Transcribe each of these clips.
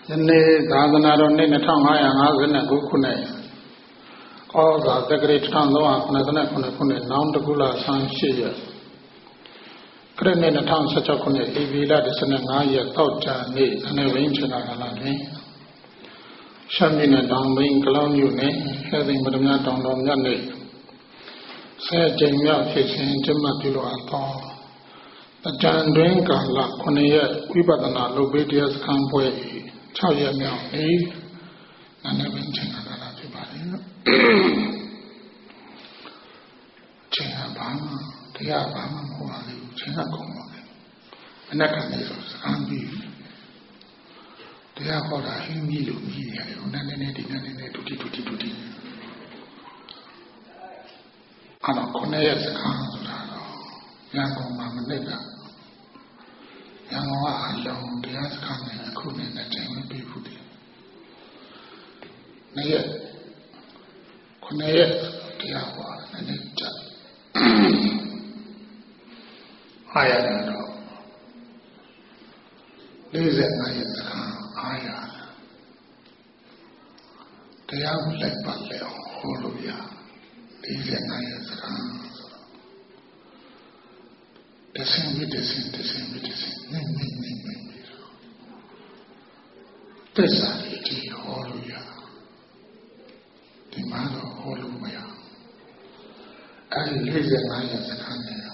ယနေ့သာသနာတော်နှစ်2559ခုနှစ်ဩဇာတက္ကရာ1389ခုနှစ်နောင်တကုလဆန်း8ရက်ခရစ်နှစ်2016ခုနှစ်ဧပြီလ15ရက်တောက်ကြနေ့အနေဝင်းချနာကာလတွင်ရှမ်းပြည်နယ်တောင်ပိုင်းကလောင်မြို့နယ်ဟဲ့သိမ်ပထမတောင်တော်မြတ်နေ့ဆယ်ကြိမ်မြောက်ဖြစ်စဉ်ကျင်းပပြုလုပ်အပ်သောအကြံတွင်ကာလ9ရက်ဝိပဿနာလုပ်ပေးတရားစခန်းပွဲ6ရက်မြောက်နေ့အနေဝင်းချနာကာလဖြစ်ပါတယ်ချိန်ကဘာမှတရားဘာမှမဟုတ်ပါဘူးချိန်ကကုန်ပါလေအနက်ကနေဆိုစကားပြီးတရားဟောတာဟင်းကြီးလို့ကြီးရတယ်ဟိုနည်းနည်းဒီနည်းနည်းဒုတိအဲ့တော့9ရက်စကားဆိုတာတော့ရန်ကုန်မှာမနစ်ကရန်ကုန်ကအလုံးတရားစကားနဲ့အခုနဲ့ချိန်မပြီးဘူးဒီနေ့ရက်9ရက်တရားဟောနည်းနည်းကြအားရတယ်တော့45ရက်စကားအားရတရားကိုလိုက်ပါလေဟောလို့ရ45ရက်စကားတဆင်ပြီးနေသစ္စာတွေဟောလို့ရဒီမှာတော့ဟောလို့မရအဲဒီ45ရက်စကားနဲ့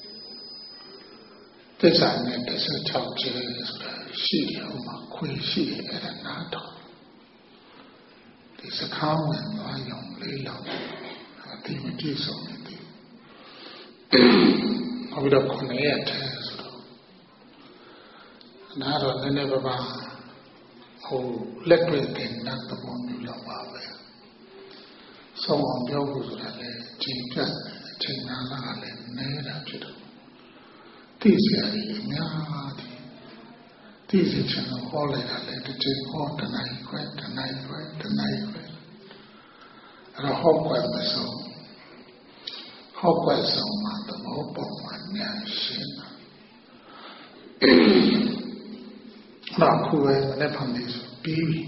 သစ္စာနဲ့16ကျဲဆိုတာရှိတယ်ဟိုမှာခွေရှိတယ်အဲ့ဒါနားတော့ဒီစကားဝင်သွားရောလေးလောက်ဒီမပြည့်စုံနေတယ်နောက်ပြီးတော့9ရက်တည်းဆိုတော့နားတော့နည်းနည်းပါးဟိုလက်တွေ့တင်တဲ့သဘောမျိုးလောက်ပါပဲဆုံးအောင်ပြောဖို့ဆိုတာလေချိန်ပြတ်ချိန်နာလာလည်းနေတာဖြစ်တော့သိစရာကြီးအများကြီးသိစေချင်လို့ဟောလိုက်တာလေတစ်ချိန်ဟောတနိုင်ခွဲအဲ့တော့ဟောကွယ်မဆုံးဟောကွယ်ဆုံးမှာသဘောပေါက်မှဉာဏ်ရှင်းတာနောက်ခုပဲမနေ့ဖန်လေးဆိုပြီးပြီ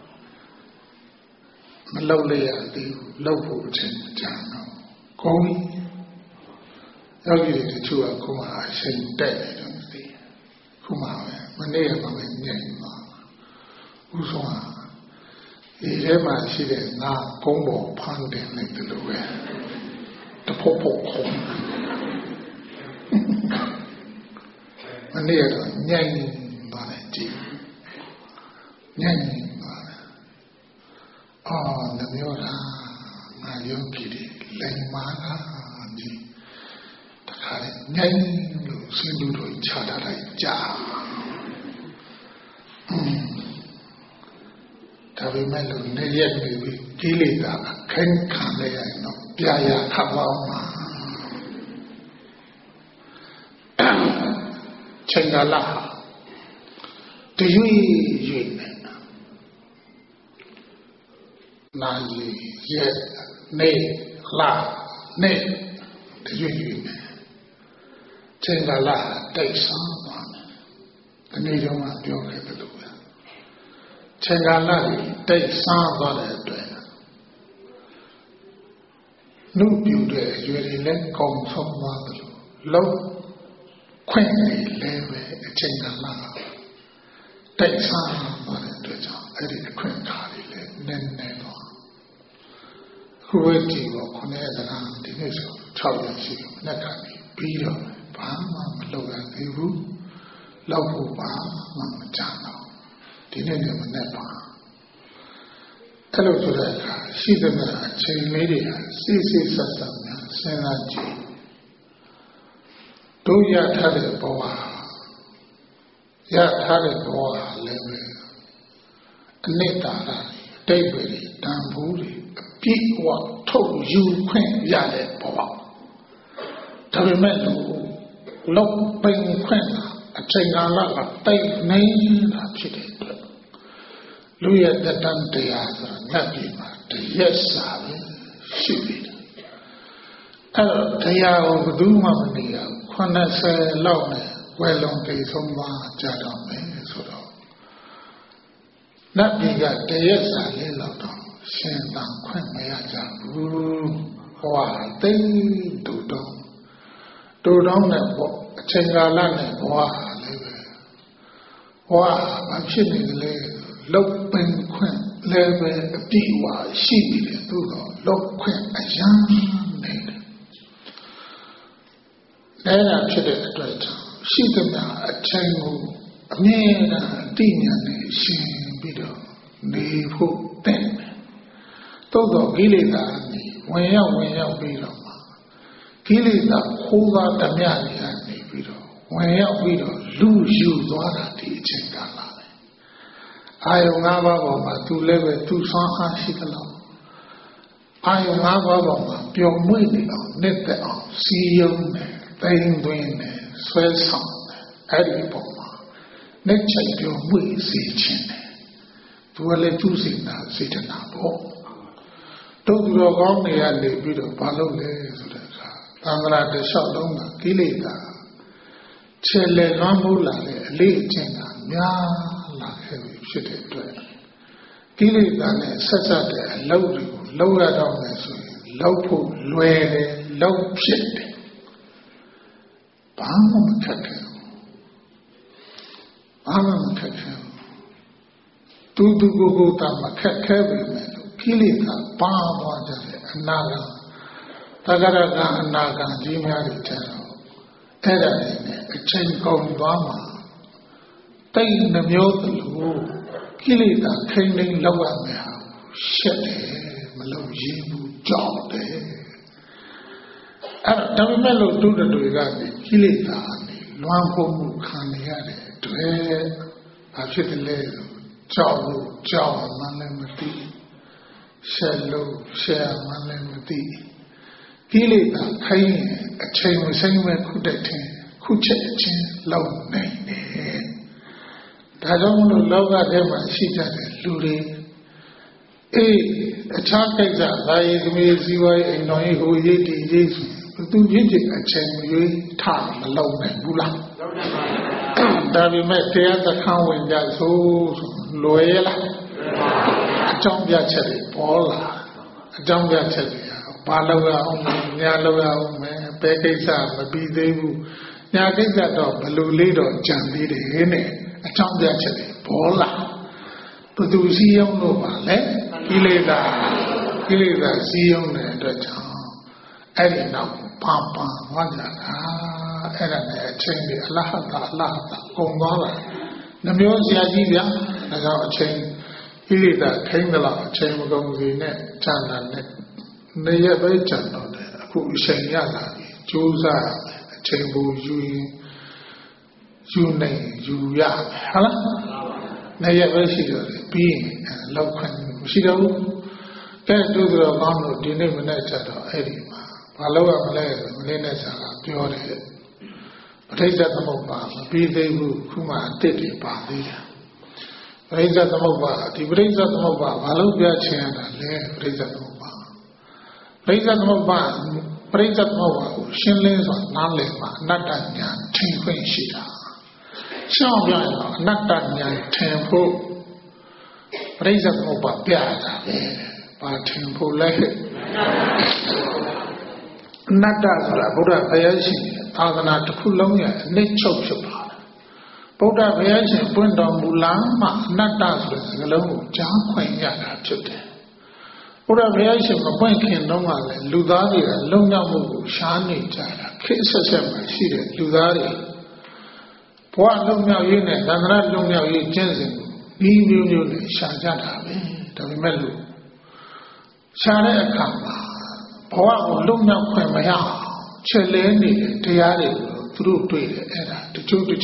မလောက်လေရသေးဘူးလောက်ဖို့အချိန်ကြာတော့ကောင်းပြီယောဂီတွေတချို့ကခုမှအချိန်တက်နေတယ်မသိခုမှပဲမနေ့ကမှပဲညံ့သွားဥဆုံးဒီထဲမှာရှိတဲ့ငါကုန်းပေါ်ဖမ်းတယ်နေတယ်လို့ပဲတဖို့ခုံးမနေ့ကတော့ညံ့သွားတယ်ကြည့်ညံ့သွားတယ်နှမျိုးလားငါယောဂီတွေလိမ်မာလားဒီတခါလေညံ့လို့စင်လူတို့ခြားထားလိုက်ကြာဒါပေမဲ့လို့နေရက်နေပြီးကိလေသာခိုင်ခံရရင်တော့ပြရာခပ်ပါအောင်ပါချိန်ကလာတရွေ့နဲ့နာရီရက်နေလာနေတရွေ့နဲ့ချိန်ကလာတိတ်ဆောင်ပါမယ်ဒီနေ့တော့ပြောခဲ့တယ်လို့ချိန်ကာလတိတ်စားသွားတဲ့အတွက်နှုတ်ပြတဲ့ရွယ်တွေလည်းကောင်းဆုံးသွားတယ်လို့ခွင့်လည်းပဲအချိန်ကာလတိတ်စားသွားတဲ့အတွက်ကြောင့်အဲ့ဒီအခွင့်အခါတွေလည်းနည်းနည်းတော့ခုဝေးကြည့်တော့9ရက်တန်းဒီနေ့ဆို6ရက်ရှိတယ်နဲ့ကနေပြီးတော့ဘာမှမလုပ်ရသေးဘူးလောက်ဖို့ဘာမှမကြမ်းတော့ဒီနေ့လည်းမနဲ့ပါအဲ့လိုဆိုတဲ့အခါရှိတဲ့အချိန်လေးတွေဟာစိတ်ဆက်ဆက်များစဉ်းစားကြည့်တို့ရထားတဲ့ဘဝရထားတဲ့ဘဝလည်းပဲအနိစ္စတာအတိတ်ပဲတန်ဖိုးတွေအပြည့်အဝထုတ်ယူခွင့်ရတဲ့ဘဝဒါပေမဲ့လောက်ပိန်ခွင့်အချိန်ကာလကတိတ်နေတာဖြစ်တဲ့အတွက်လူရဲ့တတန်တရားဆိုတာငတ်ပြီမှာတရက်စာပဲရှိပြီအဲ့တော့တရားကိုဘယ်သူမှမနေရဘူး80လောက်နဲ့ဝယ်လုံးတိတ်ဆုံးသွားကြတော့မယ်ဆိုတော့နတ်ပြည်ကတရက်စာလေးလောက်တော့ရှင်သန်ခွင့်မရကြဘူးဟောတိတ်တူတော့နဲ့ပေါ့အချိန်ကာလနဲ့ဘဝလေးပဲဘဝမဖြစ်နေလေလောက်ပင်ခွင့်လည်းပဲအပြည့်အဝရှိနေတယ်သို့တော့လောက်ခွင့်အရန်နေတယ်အဲ့ဒါဖြစ်တဲ့အတွက်ကြောင့်ရှိသမျှအချိန်ကိုအမြဲတမ်းသိဉာဏ်နဲ့ရှင်ပြီးတော့နေဖို့တဲ့သို့တော့ကိလေသာဝင်ရောက်ပြီးတော့ကိလေသာခိုးသားဓမြတွေကနေပြီးတော့ဝင်ရောက်ပြီးတော့လူယူသွားတာဒီအချိန်ကာလပဲအာယုံ၅ပါးပေါ်မှာသူလည်းပဲသူဆွမ်းအားရှိသလောက်အာယုံ၅ပါးပေါ်မှာပျော်မွေ့နေအောင်နှစ်သက်အောင်စီယုံနဲ့တိမ်သွင်းနဲ့ဆွဲဆောင်နဲ့အဲ့ဒီပေါ်မှာနှစ်ချိန်ပျော်မွေ့စေခြင်းနဲ့သူကလည်းသူစိတ်နာစေတနာပေါ့တို့သူတော်ကောင်းတွေကနေပြီးတော့ဘာလုပ်လဲဆိုတဲ့အခါသံဃာတလျှောက်လုံးကကိလေသာခြေလက်လွှမ်းမိုးလာတဲ့အလေးအကျင့်ကများလာခဲ့ပြီဖြစ်တဲ့အတွက်ကိလေသာနဲ့ဆက်စပ်တဲ့အလုပ်တွေကိုလုပ်ရတော့မယ်ဆိုရင်လုပ်ဖို့လွယ်တယ်လုပ်ဖြစ်တယ်ဘာမှမခက်ခဲဘူးဘာမှမခက်ခဲဘူးသူကိုယ်တာမခက်ခဲပြီမဲ့ကိလေသာပါသွားကြတယ်အနာဂတ်တဂရကအနာဂတ်ကြီးများတွေတဲ့တော့အဲ့ဒါနဲ့အချိန်ကုန်သွားမှာတိတ်နှမျိုးသလိုကိလေသာခိမ့်နေလောက်ရမယ်ဟာရှက်တယ်မလို့ရင်းဘူးကြောက်တယ်အဲ့ဒါပေမဲ့လို့တူတွေကနေကိလေသာနေလွမ်းဖို့မှုခံနေရတဲ့အတွက်ဘာဖြစ်တယ်လဲကြောက်လို့ကြောက်မှလည်းမသိရှက်လို့ရှက်မှလည်းမသိကိလေသာခိုင်းရင်အချိန်မဆိုင်မဲ့ခုတည်းထင်ခုချက်ချင်းလောက်နိုင်တယ်ဒါကြောင့်မလို့လောကထဲမှာရှိကြတဲ့လူတွေအခြားကိစ္စသာယသမီးဇီဝရေးအိမ်တော်ရေးဟိုရေးဒီရေးဆိုသူဖြစ်ဖြစ်အချိန်ရွေးထားမလောက်နိုင်ဘူးလားဒါပေမဲ့တရားသခန်းဝင်ကြဆိုလွယ်လားအကြောင်းပြချက်တွေပေါ်လာအကြောင်းပြချက်တွေဘာလောက်ရအောင်ညာလောက်ရအောင်ပဲကိစ္စမပြီးသေးဘူးညာကိစ္စတော့ဘလူလေးတော့ကြံသေးတယ်နဲ့အကြောင်းပြချက်တွေပေါ်လာဘသူစည်းရုံးလို့ပါလဲကိလေသာစည်းရုံးတဲ့အတွက်ကြောင့်အဲ့ဒီနောက်ပါဝါကြတာအဲ့ဒါနဲ့အချိန်ကြီးအလဟတာကုန်သွားတာနှမျိုးဆရာကြီးဗျာဒါကြောင့်အချိန်ကိလေသာထိန်းတယ်လို့အချိန်မကုန်စီနဲ့ဉာဏ်နဲ့နေရပဲကြံတော့တယ်အခုအချိန်ရလာပြီကြိုးစားအချိန်ကိုယူနိုင်ယူရမယ်ဟုတ်လားနေရပဲရှိတော့တယ်ပြီးရင်လောက်ခွင့်မရှိတော့ဘူးကဲတို့ဆိုတော့ကောင်းလို့ဒီနေ့မနေ့ချက်တော့အဲ့ဒီမှာဘာလို့ရမလဲမလေးနဲ့ဆရာကပြောတယ်ပဋိစ္စသမုပ္ပါမပြီးသေးဘူးခုမှအတစ်တွေပါသေးတယ်ပဋိစ္စသမုပ္ပါဒီပဋိစ္စသမုပ္ပါဘာလို့ပြချင်ရတာလဲပဋိစ္စသမုပ္ပါပဋိစ္စသမုပ္ပါကိုရှင်းလင်းစွာနားလည်မှအနတ္တဉာဏ်ထင်ခွင့်ရှိတာရှင်းအောင်ပြရအောင်အနတ္တဉာဏ်ထင်ဖို့ပဋိစ္စသမုပ္ပါပြရတာပဲဘာထင်ဖို့လဲအနတ္တဆိုတာဘုရားဘုရားရှင်သာသနာတစ်ခုလုံးရဲ့အနစ်ချုပ်ဖြစ်ပါတယ်ဗုဒ္ဓဘုရားရှင်ပွင့်တော်မူလာမှအနတ္တဆိုတဲ့စကားလုံးကိုကြားခွင့်ရတာဖြစ်တယ်ဘုရားဘုရားရှင်မပွင့်ခင်တုန်းကလည်းလူသားတွေကလုံမြောက်မှုကိုရှားနေကြတာခေတ်ဆက်မှာရှိတဲ့လူသားတွေဘဝလုံမြောက်ရေးနဲ့သန္တရလုံမြောက်ရေးကျင့်စဉ်ဒီမျိုးနဲ့ရှားကြတာပဲဒါပေမဲ့လို့ရှားတဲ့အခါမှာဘဝကိုလုံမြောက်ခွင့်မရအောင်ချက်လဲနေတဲ့တရားတွေကိုသူတို့တွေ့တယ်အဲ့ဒါတချို့သူ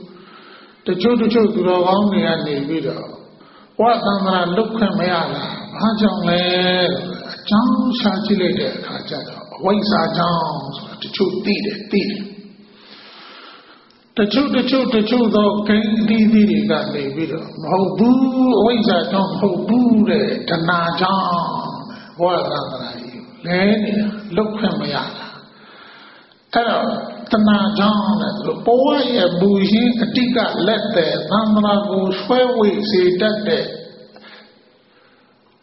တော်ကောင်းတွေကနေပြီးတော့ဘဝသံဃာလုတ်ခွင့်မရတာဘာကြောင့်လဲအကြောင်းရှာကြည့်လိုက်တဲ့အခါကျတော့အဝိဇ္ဇာကြောင့်ဆိုတာတချို့သိတယ်တချို့သောကိန်းအသီးတွေကနေပြီးတော့မဟုတ်ဘူးအဝိဇ္ဇာကြောင့်မဟုတ်ဘူးတဲ့တဏှာကြောင့်ဘောရသံဃာကြီးလဲနေလုတ်ခွင့်မရတာအဲ့တော့တဏှာကြောင့်တဲ့ဘဝရဲ့ဘူရင်းအတိကလက်တဲ့သံဃာကိုဆွဲဝေစေတတ်တဲ့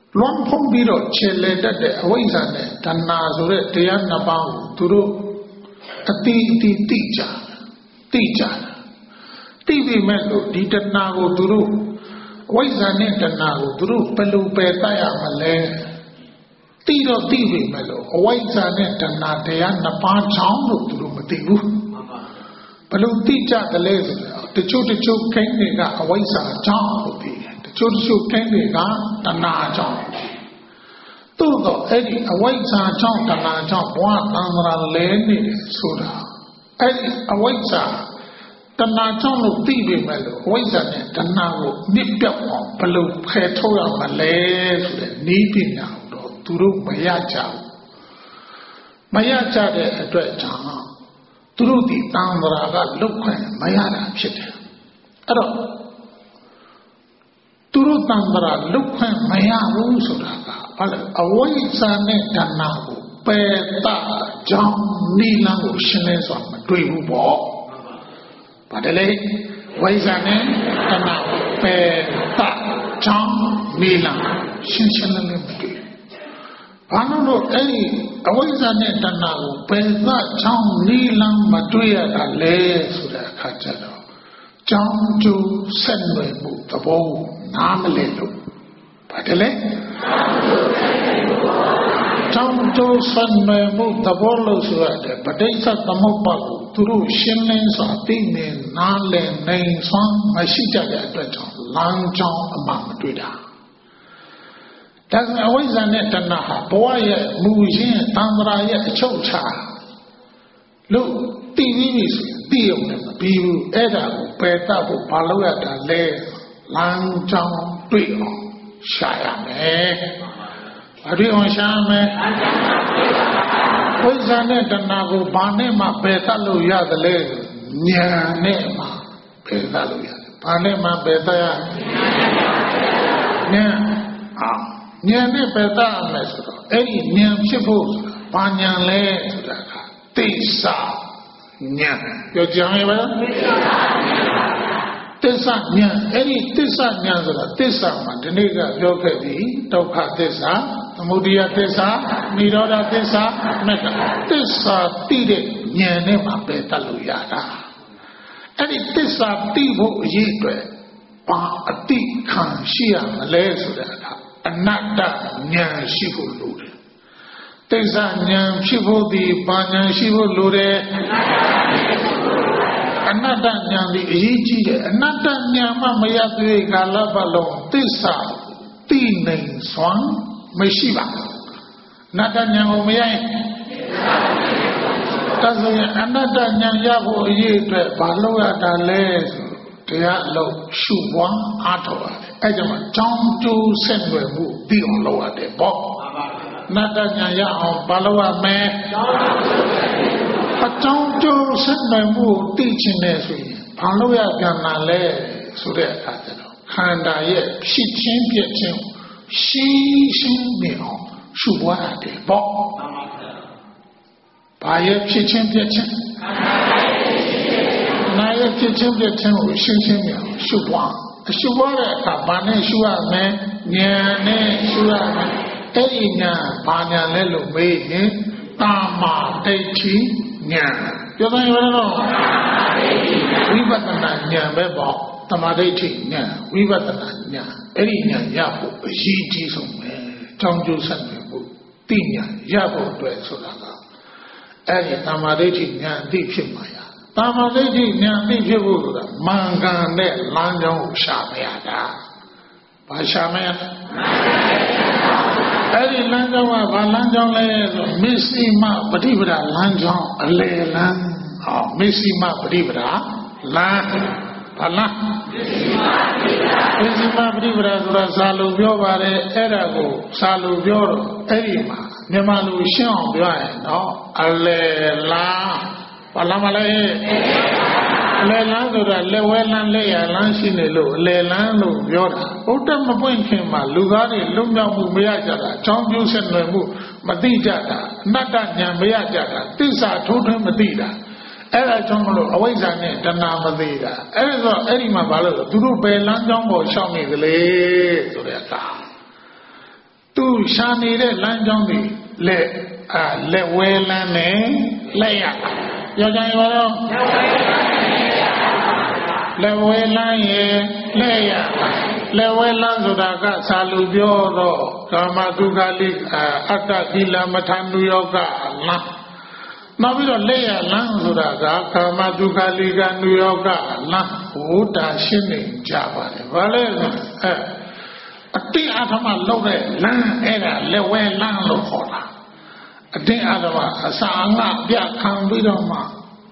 လွန်ဖုံးပြီးတော့ခြေလေတတ်တဲ့အဝိဇ္ဇာနဲ့တဏှာဆိုတဲ့တရားနှစ်ပါးကိုသူတို့အတိသိကြသိပြီမဲ့လို့ဒီတဏှာကိုသူတို့အဝိဇ္ဇာနဲ့တဏှာကိုသူတို့ဘယ်လိုပယ်တတ်ရမလဲသိတော့သိပြီမဲ့လို့အဝိဇ္ဇာနဲ့တဏှာတရားနှစ်ပါးချောင်းလို့သူတို့မသိဘူးဘယ်လိုသိကြတယ်လဲဆိုတော့တချို့ခိုင်းတွေကအဝိဇ္ဇာချောင်းလို့သိတယ်တချို့ခိုင်းတွေကတဏှာချောင်းသို့တော့အဲ့ဒီအဝိဇ္ဇာချောင်းတဏှာချောင်းဘဝသံဃာလဲနေတယ်ဆိုတာအဲ့ဒီအဝိဇ္ဇာတဏှာချောင်းလို့သိပြီမဲ့လို့အဝိဇ္ဇာနဲ့တဏှာကိုမြစ်ပြောက်အောင်ဘယ်လိုဖယ်ထုတ်ရမလဲဆိုတဲ့နည်းပညာကိုတော့သူတို့မရကြဘူးမရကြတဲ့အတွက်ကြောင့်သူတို့ဒီတန်ត្រာကလုတ်ခွင့်မရတာဖြစ်တယ်အဲ့တော့သူတို့တန်ត្រာလုတ်ခွင့်မရဘူးဆိုတာကဘာလဲအဝိဇ္ဇာနဲ့တဏှာကိုပယ်တကြောင်းနိလန်းကိုရှင်းလင်းစွာမတွေ့ဘူးပေါ့ဘာတလဲဝိဇ္ဇာနဲ့တဏှာကိုပယ်တကြောင်းနိလန်းရှင်းလင်းမတွေ့ဘာလို့အဲ့ဒီအဝိဇ္ဇာနဲ့တဏှာကိုပယ်သကြောင်းနိလန်းမတွေ့ရတာလဲဆိုတဲ့အခါကျတော့ကြောင်းကျိုးဆက်နွယ်မှုသဘောနားမလည်လို့ဘာတလဲကြောင်းကျိုးဆက်နွယ်မှုသဘောလို့ဆိုရတယ်ပဋိစ္စသမုပ္ပါဒ်ကိုသူတို့ရှင်းလင်းစွာသိနေနားလည်နိုင်စွမ်းမရှိကြတဲ့အတွက်ကြောင့်လမ်းကြောင်းအမှမတွေ့တာဒါဆိုအဝိဇ္ဇာနဲ့တဏှာဟာဘဝရဲ့မူရင်းတန်ត្រာရဲ့အချုပ်အခြာလို့သိပြီးပြီဆိုရင်သိရုံနဲ့မပြီးဘူးအဲ့ဒါကိုပယ်တတ်ဖို့ဘာလို့ရတာလဲလမ်းကြောင်းတွေ့အောင်ရှာရမယ်ဘာတွေ့အောင်ရှာမယ်ဝိဇ္ဇာနဲ့တဏှာကိုဘာနဲ့မှပယ်တတ်လို့ရတယ်လဲဉာဏ်နဲ့မှပယ်တတ်လို့ရတယ်ဘာနဲ့မှပယ်တတ်ရဉာဏ်ဉာဏ်နဲ့ပယ်တတ်ရမယ်ဆိုတော့အဲ့ဒီဉာဏ်ဖြစ်ဖို့ဆိုတာဘာဉာဏ်လဲဆိုတာကသိစာဉာဏ်ပြောကြမယ်ဗျာသစ္စာဉာဏ်အဲ့ဒီသစ္စာဉာဏ်ဆိုတာသစ္စာမှာဒီနေ့ကပြောခဲ့ပြီဒုက္ခသစ္စာသမုဒယသစ္စာនិရောဓသစ္စာမဂ္ဂသစ္စာသိတဲ့ဉာဏ်နဲ့မှပယ်တတ်လို့ရတာအဲ့ဒီသစ္စာသိဖို့အရေးအတွက်ဘာအတိခံရှိရမလဲဆိုတဲ့အခါအနတ္တဉာဏ်ရှိဖို့လိုတယ်သစ္စာဉာဏ်ဖြစ်ဖို့ဒီဘာဉာဏ်ရှိဖို့လိုတယ်အနတ္တဉာဏ်ဒီအရေးကြီးတယ်အနတ္တဉာဏ်မှမရသေးကာလပတ်လုံးသစ္စာသိနိုင်စွမ်းမရှိပါဘူးအနတ္တဉာဏ်ကိုမရရင်ဒါဆိုရင်အနတ္တဉာဏ်ရဖို့အရေးအတွက်ဘာလို့ရတာလဲဆိုတရားလို့ရှုပွားအားထုတ်ရတယ်အဲ့ကြောင့်ကြောင်းကျိုးဆက်နွယ်မှုသိအောင်လုပ်ရတယ်ပေါ့အနတ္တဉာဏ်ရအောင်ဘာလို့ရမလဲအကြောင်းကျိုးဆက်နွယ်မှုသိချင်တယ်ဆိုရင်ဘာလို့ရပြန်လာလဲဆိုတဲ့အခါကျတော့ခန္ဓာရဲ့ဖြစ်ချင်းပြည့်ချင်းရှင်းနေအောင်ရှုပွားရတယ်ပေါ့ဘာရဲ့ဖြစ်ချင်းပြည့်ချင်းနာရဲ့ဖြစ်ချင်းပြည့်ချင်းကိုရှင်းနေအောင်ရှုပွားရှုပွားတဲ့အခါဘာနဲ့ရှုရမလဲဉာဏ်နဲ့ရှုရမယ်အဲ့ဒီဉာဏ်ဘာဉာဏ်လဲလို့မေးရင်တာမာဒိဋ္ဌိဉာဏ်ပြောတယ်ရောတော့ဝိပဿနာဉာဏ်ပဲပေါ့တမာဒိဋ္ဌိဉာဏ်ဝိပဿနာဉာဏ်အဲ့ဒီဉာဏ်ရဖို့အရေးကြီးဆုံးပဲကြောင်းကျိုးဆက်နေဖို့သိဉာဏ်ရဖို့အတွက်ဆိုတာကအဲ့ဒီတမာဒိဋ္ဌိဉာဏ်သိဖြစ်မှာရတမာဒိဋ္ဌိဉာဏ်သိဖြစ်ဖို့ဆိုတာမင်္ဂန်တဲ့လမ်းကြောင်းကိုရှာမရတာဘာရှာမရအဲ့ဒီလမ်းကြောင်းကဘာလမ်းကြောင်းလဲဆိုမစ္စည်းမပฏิပဒါလမ်းကြောင်းအလယ်လမ်းမစ္စည်းမပฏิပဒါလမ်းဘာလမ်းမစ္စည်းမပฏิပဒါဆိုတာစာလို့ပြောပါတယ်အဲ့ဒါကိုစာလို့ပြောတော့အဲ့ဒီမှာမြန်မာလူရှင်းအောင်ပြောရင်တော့အလယ်လမ်းဘာလမ်းမလဲအလယ်လမ်းဆိုတာလက်ဝဲလမ်းလက်ရလမ်းရှိနေလို့အလယ်လမ်းလို့ပြောတာဘုဒ္ဓမပွင့်ခင်မှာလူသားတွေလွတ်မြောက်မှုမရကြတာအကြောင်းကျိုးဆက်နွယ်မှုမသိကြတာအနတ္တဉာဏ်မရကြတာသစ္စာထိုးထွင်းမသိတာအဲ့ဒါကြောင့်မလို့အဝိဇ္ဇာနဲ့တဏှာမသိတာအဲ့ဒါဆိုအဲ့ဒီမှာဘာလို့သူတို့ဘယ်လမ်းကြောင်းပေါ်ရှောက်နေသလဲဆိုတဲ့အခါသူရှာနေတဲ့လမ်းကြောင်းတွေလက်ဝဲလမ်းနဲ့လက်ရပြောကြရင်ဘာလို့လက်ဝဲလမ်းရဲ့လက်ရလက်ဝဲလမ်းဆိုတာကသာလူပြောတော့ကာမတုခလိအတ္တကိလမထနုယောကလမ်းနောက်ပြီးတော့လက်ရလမ်းဆိုတာကကာမတုခလိကနုယောကလမ်းဘုဒ္ဓရှင်းနေကြပါတယ်ဘာလဲအတိအထမလောက်တဲ့လမ်းအဲ့ဒါလက်ဝဲလမ်းလို့ခေါ်တာအတိအထမအစာငါပြခံပြီးတော့မှ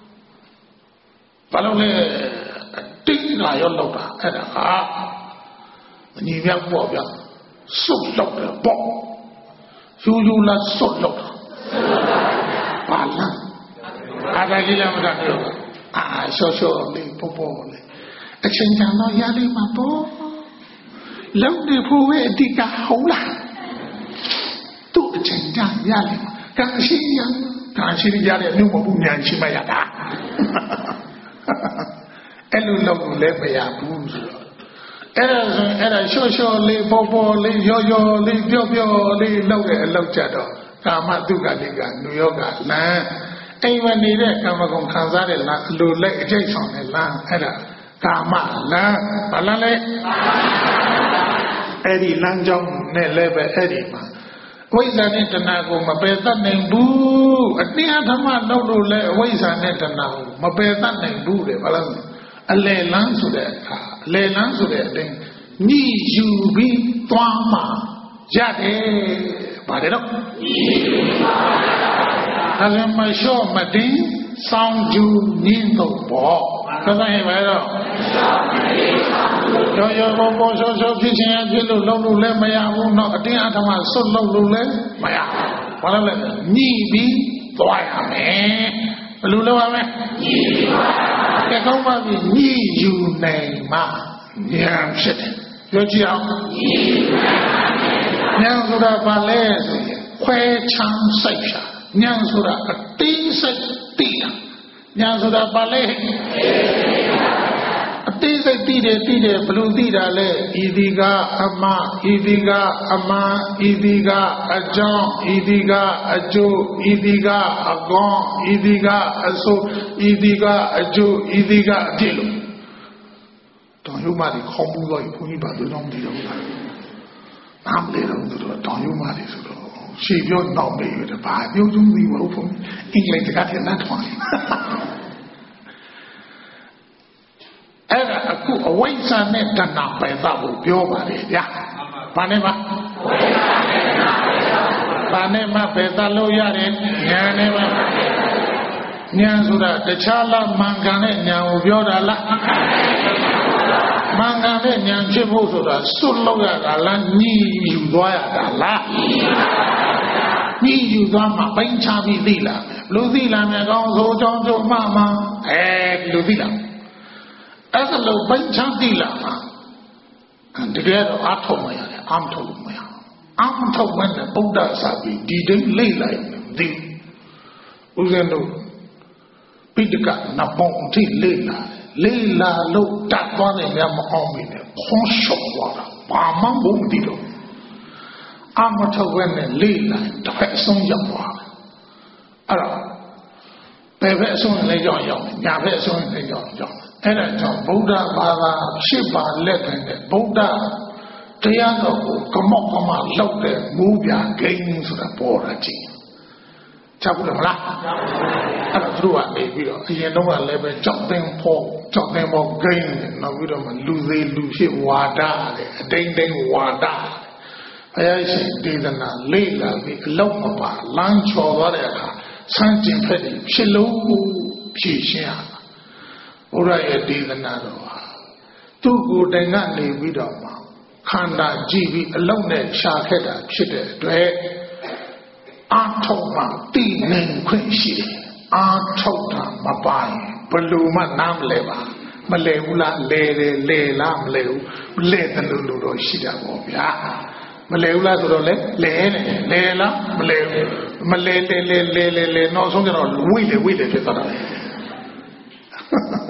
ဘာလို့လဲတိတ်လာရောလောက်တာအဲ့ဒါကအညီပြောက်ပေါ့ဗျစွတ်လောက်တယ်ပေါ့ယူလာစွတ်လောက်တာဘာလားအားဒါကြီးလည်းမတတ်ဘူးရှော့လေးပေါ့လေးအချိန်တန်တော့ရလိမ့်မှာပေါ့လောက်နေဖို့ပဲအတိကဟုတ်လားသူ့အချိန်တန်ရလိမ့်မှာကာရှိရတဲ့မြို့မဘူးညာရှိမရတာအဲ့လိုလောက်လို့လည်းမရဘူးဆိုတော့အဲ့ဒါရှော့လေးပေါ့လေးရောလေးပြောလေးလောက်တဲ့အလောက်ကြတော့ကာမတုကလေးကနုယောကလမ်းအိမ်မနေတဲ့ကာမဂုဏ်ခံစားတဲ့လမ်းလိုလိုက်အကျိတ်ဆောင်တဲ့လမ်းအဲ့ဒါကာမလမ်းဘာလမ်းလဲအဲ့ဒီလမ်းကြောင်းနဲ့လည်းပဲအဲ့ဒီမှာဝိဇ္ဇာနဲ့တဏှာကိုမပယ်တတ်နိုင်ဘူးအတင်းအဓမ္မလုပ်လို့လည်းဝိဇ္ဇာနဲ့တဏှာကိုမပယ်တတ်နိုင်ဘူးလေဘာလို့အလယ်လန်းဆိုတဲ့အတိုင်းညှိယူပြီးသွားမှရတယ်ဗါတယ်တော့အဲ့ဒါမှရှော့မတင်စောင်းကျူညင်းတော့ပေါ့ဒါဆိုရင်ပဲတော့ရောဘောရှောဖြစ်ခြင်းအဖြစ်လို့လုပ်လို့လည်းမရဘူးเนาะအတင်းအဓမ္မဆွတ်လုပ်လို့လည်းမရဘူးဘာလို့လဲညှိပြီးသွားရမယ်ဘယ်လိုလုပ်ရမလဲညှိပြီးသွားရမယ်ကောင်းပါပြီညှိယူနိုင်မှဉာဏ်ဖြစ်တယ်ပြောကြည့်အောင်ညှိယူနိုင်မှဉာဏ်ဆိုတာဘာလဲဆိုရင်ခွဲခြားစိတ်ဖြာဉာဏ်ဆိုတာအတိစိတ်သိတာဉာဏ်ဆိုတာဘာလဲအတိစိတ်သိတယ်ဘလို့သိတာလဲဤဒီကအမဤဒီကအမန်ဤဒီကအကြောင်းဤဒီကအကျိုးဤဒီကအကောင်းဤဒီကအဆိုးဤဒီကအကျိုးဤဒီကအပြစ်လို့တောင်ရုံးမတွေခေါင်းပူးသွားပြီဘုန်းကြီးဘာလို့တော့မသိတော့ဘူးလားနားမလဲတော့သူတို့တောင်ရုံးမတွေဆိုတော့ရှေ့ပြောနောက်နေရတယ်ဘာပြောchungမသိဘူးဘုန်းအင်္ဂလိပ်စကားပြန်နှတ်ထွားအဲ့ဒါအခုအဝိဇ္ဇာနဲ့တဏှာပယ်သဖို့ပြောပါလေဗျာဘာနဲ့မှဘာနဲ့မှပယ်သလို့ရတယ်ဉာဏ်နဲ့မှဉာဏ်ဆိုတာတခြားလားမှန်ကန်တဲ့ဉာဏ်ကိုပြောတာလားမှန်ကန်တဲ့ဉာဏ်ဖြစ်ဖို့ဆိုတာစွတ်လို့ရတာလားညှိယူသွားရတာလားညှိယူသွားမှပိုင်းခြားပြီးသိလာမယ်ဘလို့သိလာမယ်ကောင်းဆိုကြောင်းကျိုးမှဒီလိုသိလာအဲ့ဒါလို့ပိုင်းခြားသိလာမှာတကယ်တော့အထောက်မရတယ်အမထုတ်လို့မရအမထုတ်မှလည်းဗုဒ္ဓစာပြီးဒီတိုင်းလေ့လိုက်သိဦးဇင်းတို့ပိဋကနဘောအထိလေ့လာလို့တတ်သွားတယ်များမအောင်ပြီနဲ့ခေါင်းလျှော့သွားတာဘာမှမဟုတ်ဘူးတော့အမထုတ်ဝဲနဲ့လေ့လာတစ်ဖက်အဆုံးရောက်သွားတယ်အဲ့တော့ဘယ်ဘက်အဆုံးလည်းရောက်ညာဘက်အဆုံးလည်းရောက်အဲ့ဒါကြောင့်ဗုဒ္ဓဘာသာ8ပါးလက်ခံတဲ့ဗုဒ္ဓတရားတော်ကိုကမောက်ကမလောက်တဲ့မူပြဂိမ်းဆိုတာပေါ်တာကြည့်ချက်ဘူးလားအဲ့တော့သူတို့ကနေပြီးတော့အရင်တော့လည်းပဲကြောက်တင်ဖို့ဂိမ်းနောက်ပြီးတော့လူသေးလူဖြစ်ဝါဒတဲ့အတိန်ဝါဒဘုရားရှင်ဒေသနာလေ့လာပြီးအလောက်မပါလမ်းချော်သွားတဲ့အခါစမ်းကျင်ဖက်တယ်ဖြစ်လို့ဖြည့်ရှင်းရဘုရားရဲ့ဒေသနာတော်ဟာသူ့ကိုယ်တိုင်ကနေပြီးတော့မှခန္ဓာကြည့်ပြီးအလုံးနဲ့ရှာခဲ့တာဖြစ်တဲ့အတွက်အာထုတ်မှသိနိုင်ခွင့်ရှိတယ်အာထုတ်တာမပိုင်ဘလို့မှနားမလဲပါမလဲဘူးလားလဲတယ်လဲလားမလဲဘူးလဲတယ်လို့တော့ရှိတာပေါ့ဗျာမလဲဘူးလားဆိုတော့လဲလဲလားမလဲဘူးမလဲလဲနောက်ဆုံးကျတော့ဝိလေဖြစ်သွားတာ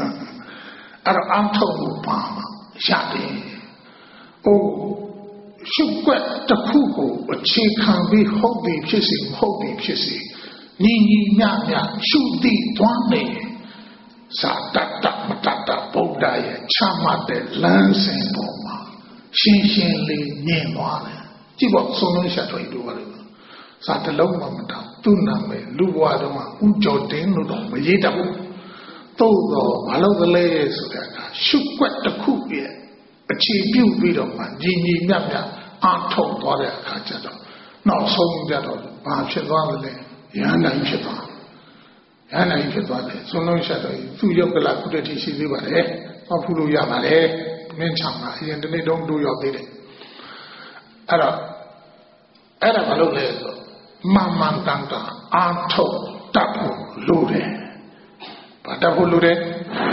အဲ့တော့အာထုတ်မှုပါရတယ်။အိုးရှုွက်တစ်ခုကိုအခြေခံပြီးဟုတ်ပြီဖြစ်စီမဟုတ်ပြီဖြစ်စီညီညီမျှမျှရှုသိသွားနေသာတတမတတဗုဒ္ဓရဲ့ချမှတ်တဲ့လမ်းစဉ်ပေါ်မှာရှင်းရှင်းလေးမြင်သွားတယ်ကြည့်ပေါ့ဆုံးလုံးရှာတော်ကြီးတို့ပါလို့သာတလုံးမှမတောင်းသူ့နာမည်လူဘွားတော့မှဥကျော်တင်းလို့တော့မရေးတတ်ဘူးသို့တော့မလုပ်ကလေးဆိုတာကရှုွက်တစ်ခုရဲ့အခြေပြုပြီးတော့မှညီညီမျှမျှအားထုတ်သွားတဲ့အခါကျတော့နောက်ဆုံးကြတော့ဘာဖြစ်သွားမလဲရဟန္တာဖြစ်သွားရဟန္တာဖြစ်သွားတယ်ဆုံးလုံးရှာတော့သူ့ယောက်ကလာခုတည်းထိရှိသေးပါတယ်ဟောဖူလို့ရပါတယ်မင်းချောင်းကအရင်တနေ့တုန်းတို့ရောက်သေးတယ်အဲ့ဒါမလုပ်လဲဆိုမှန်မှန်တန်တန်အားထုတ်တတ်ဖို့လိုတယ်ဘာတတ်ဖို့လိုတယ်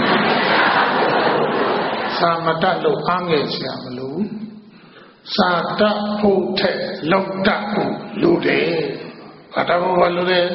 သာမတတ်လို့အားငယ်เสียမလို့သာတတ်ဖို့ထက်လောက်တတ်ဖို့လိုတယ်ဘာတတ်ဖို့လိုတယ်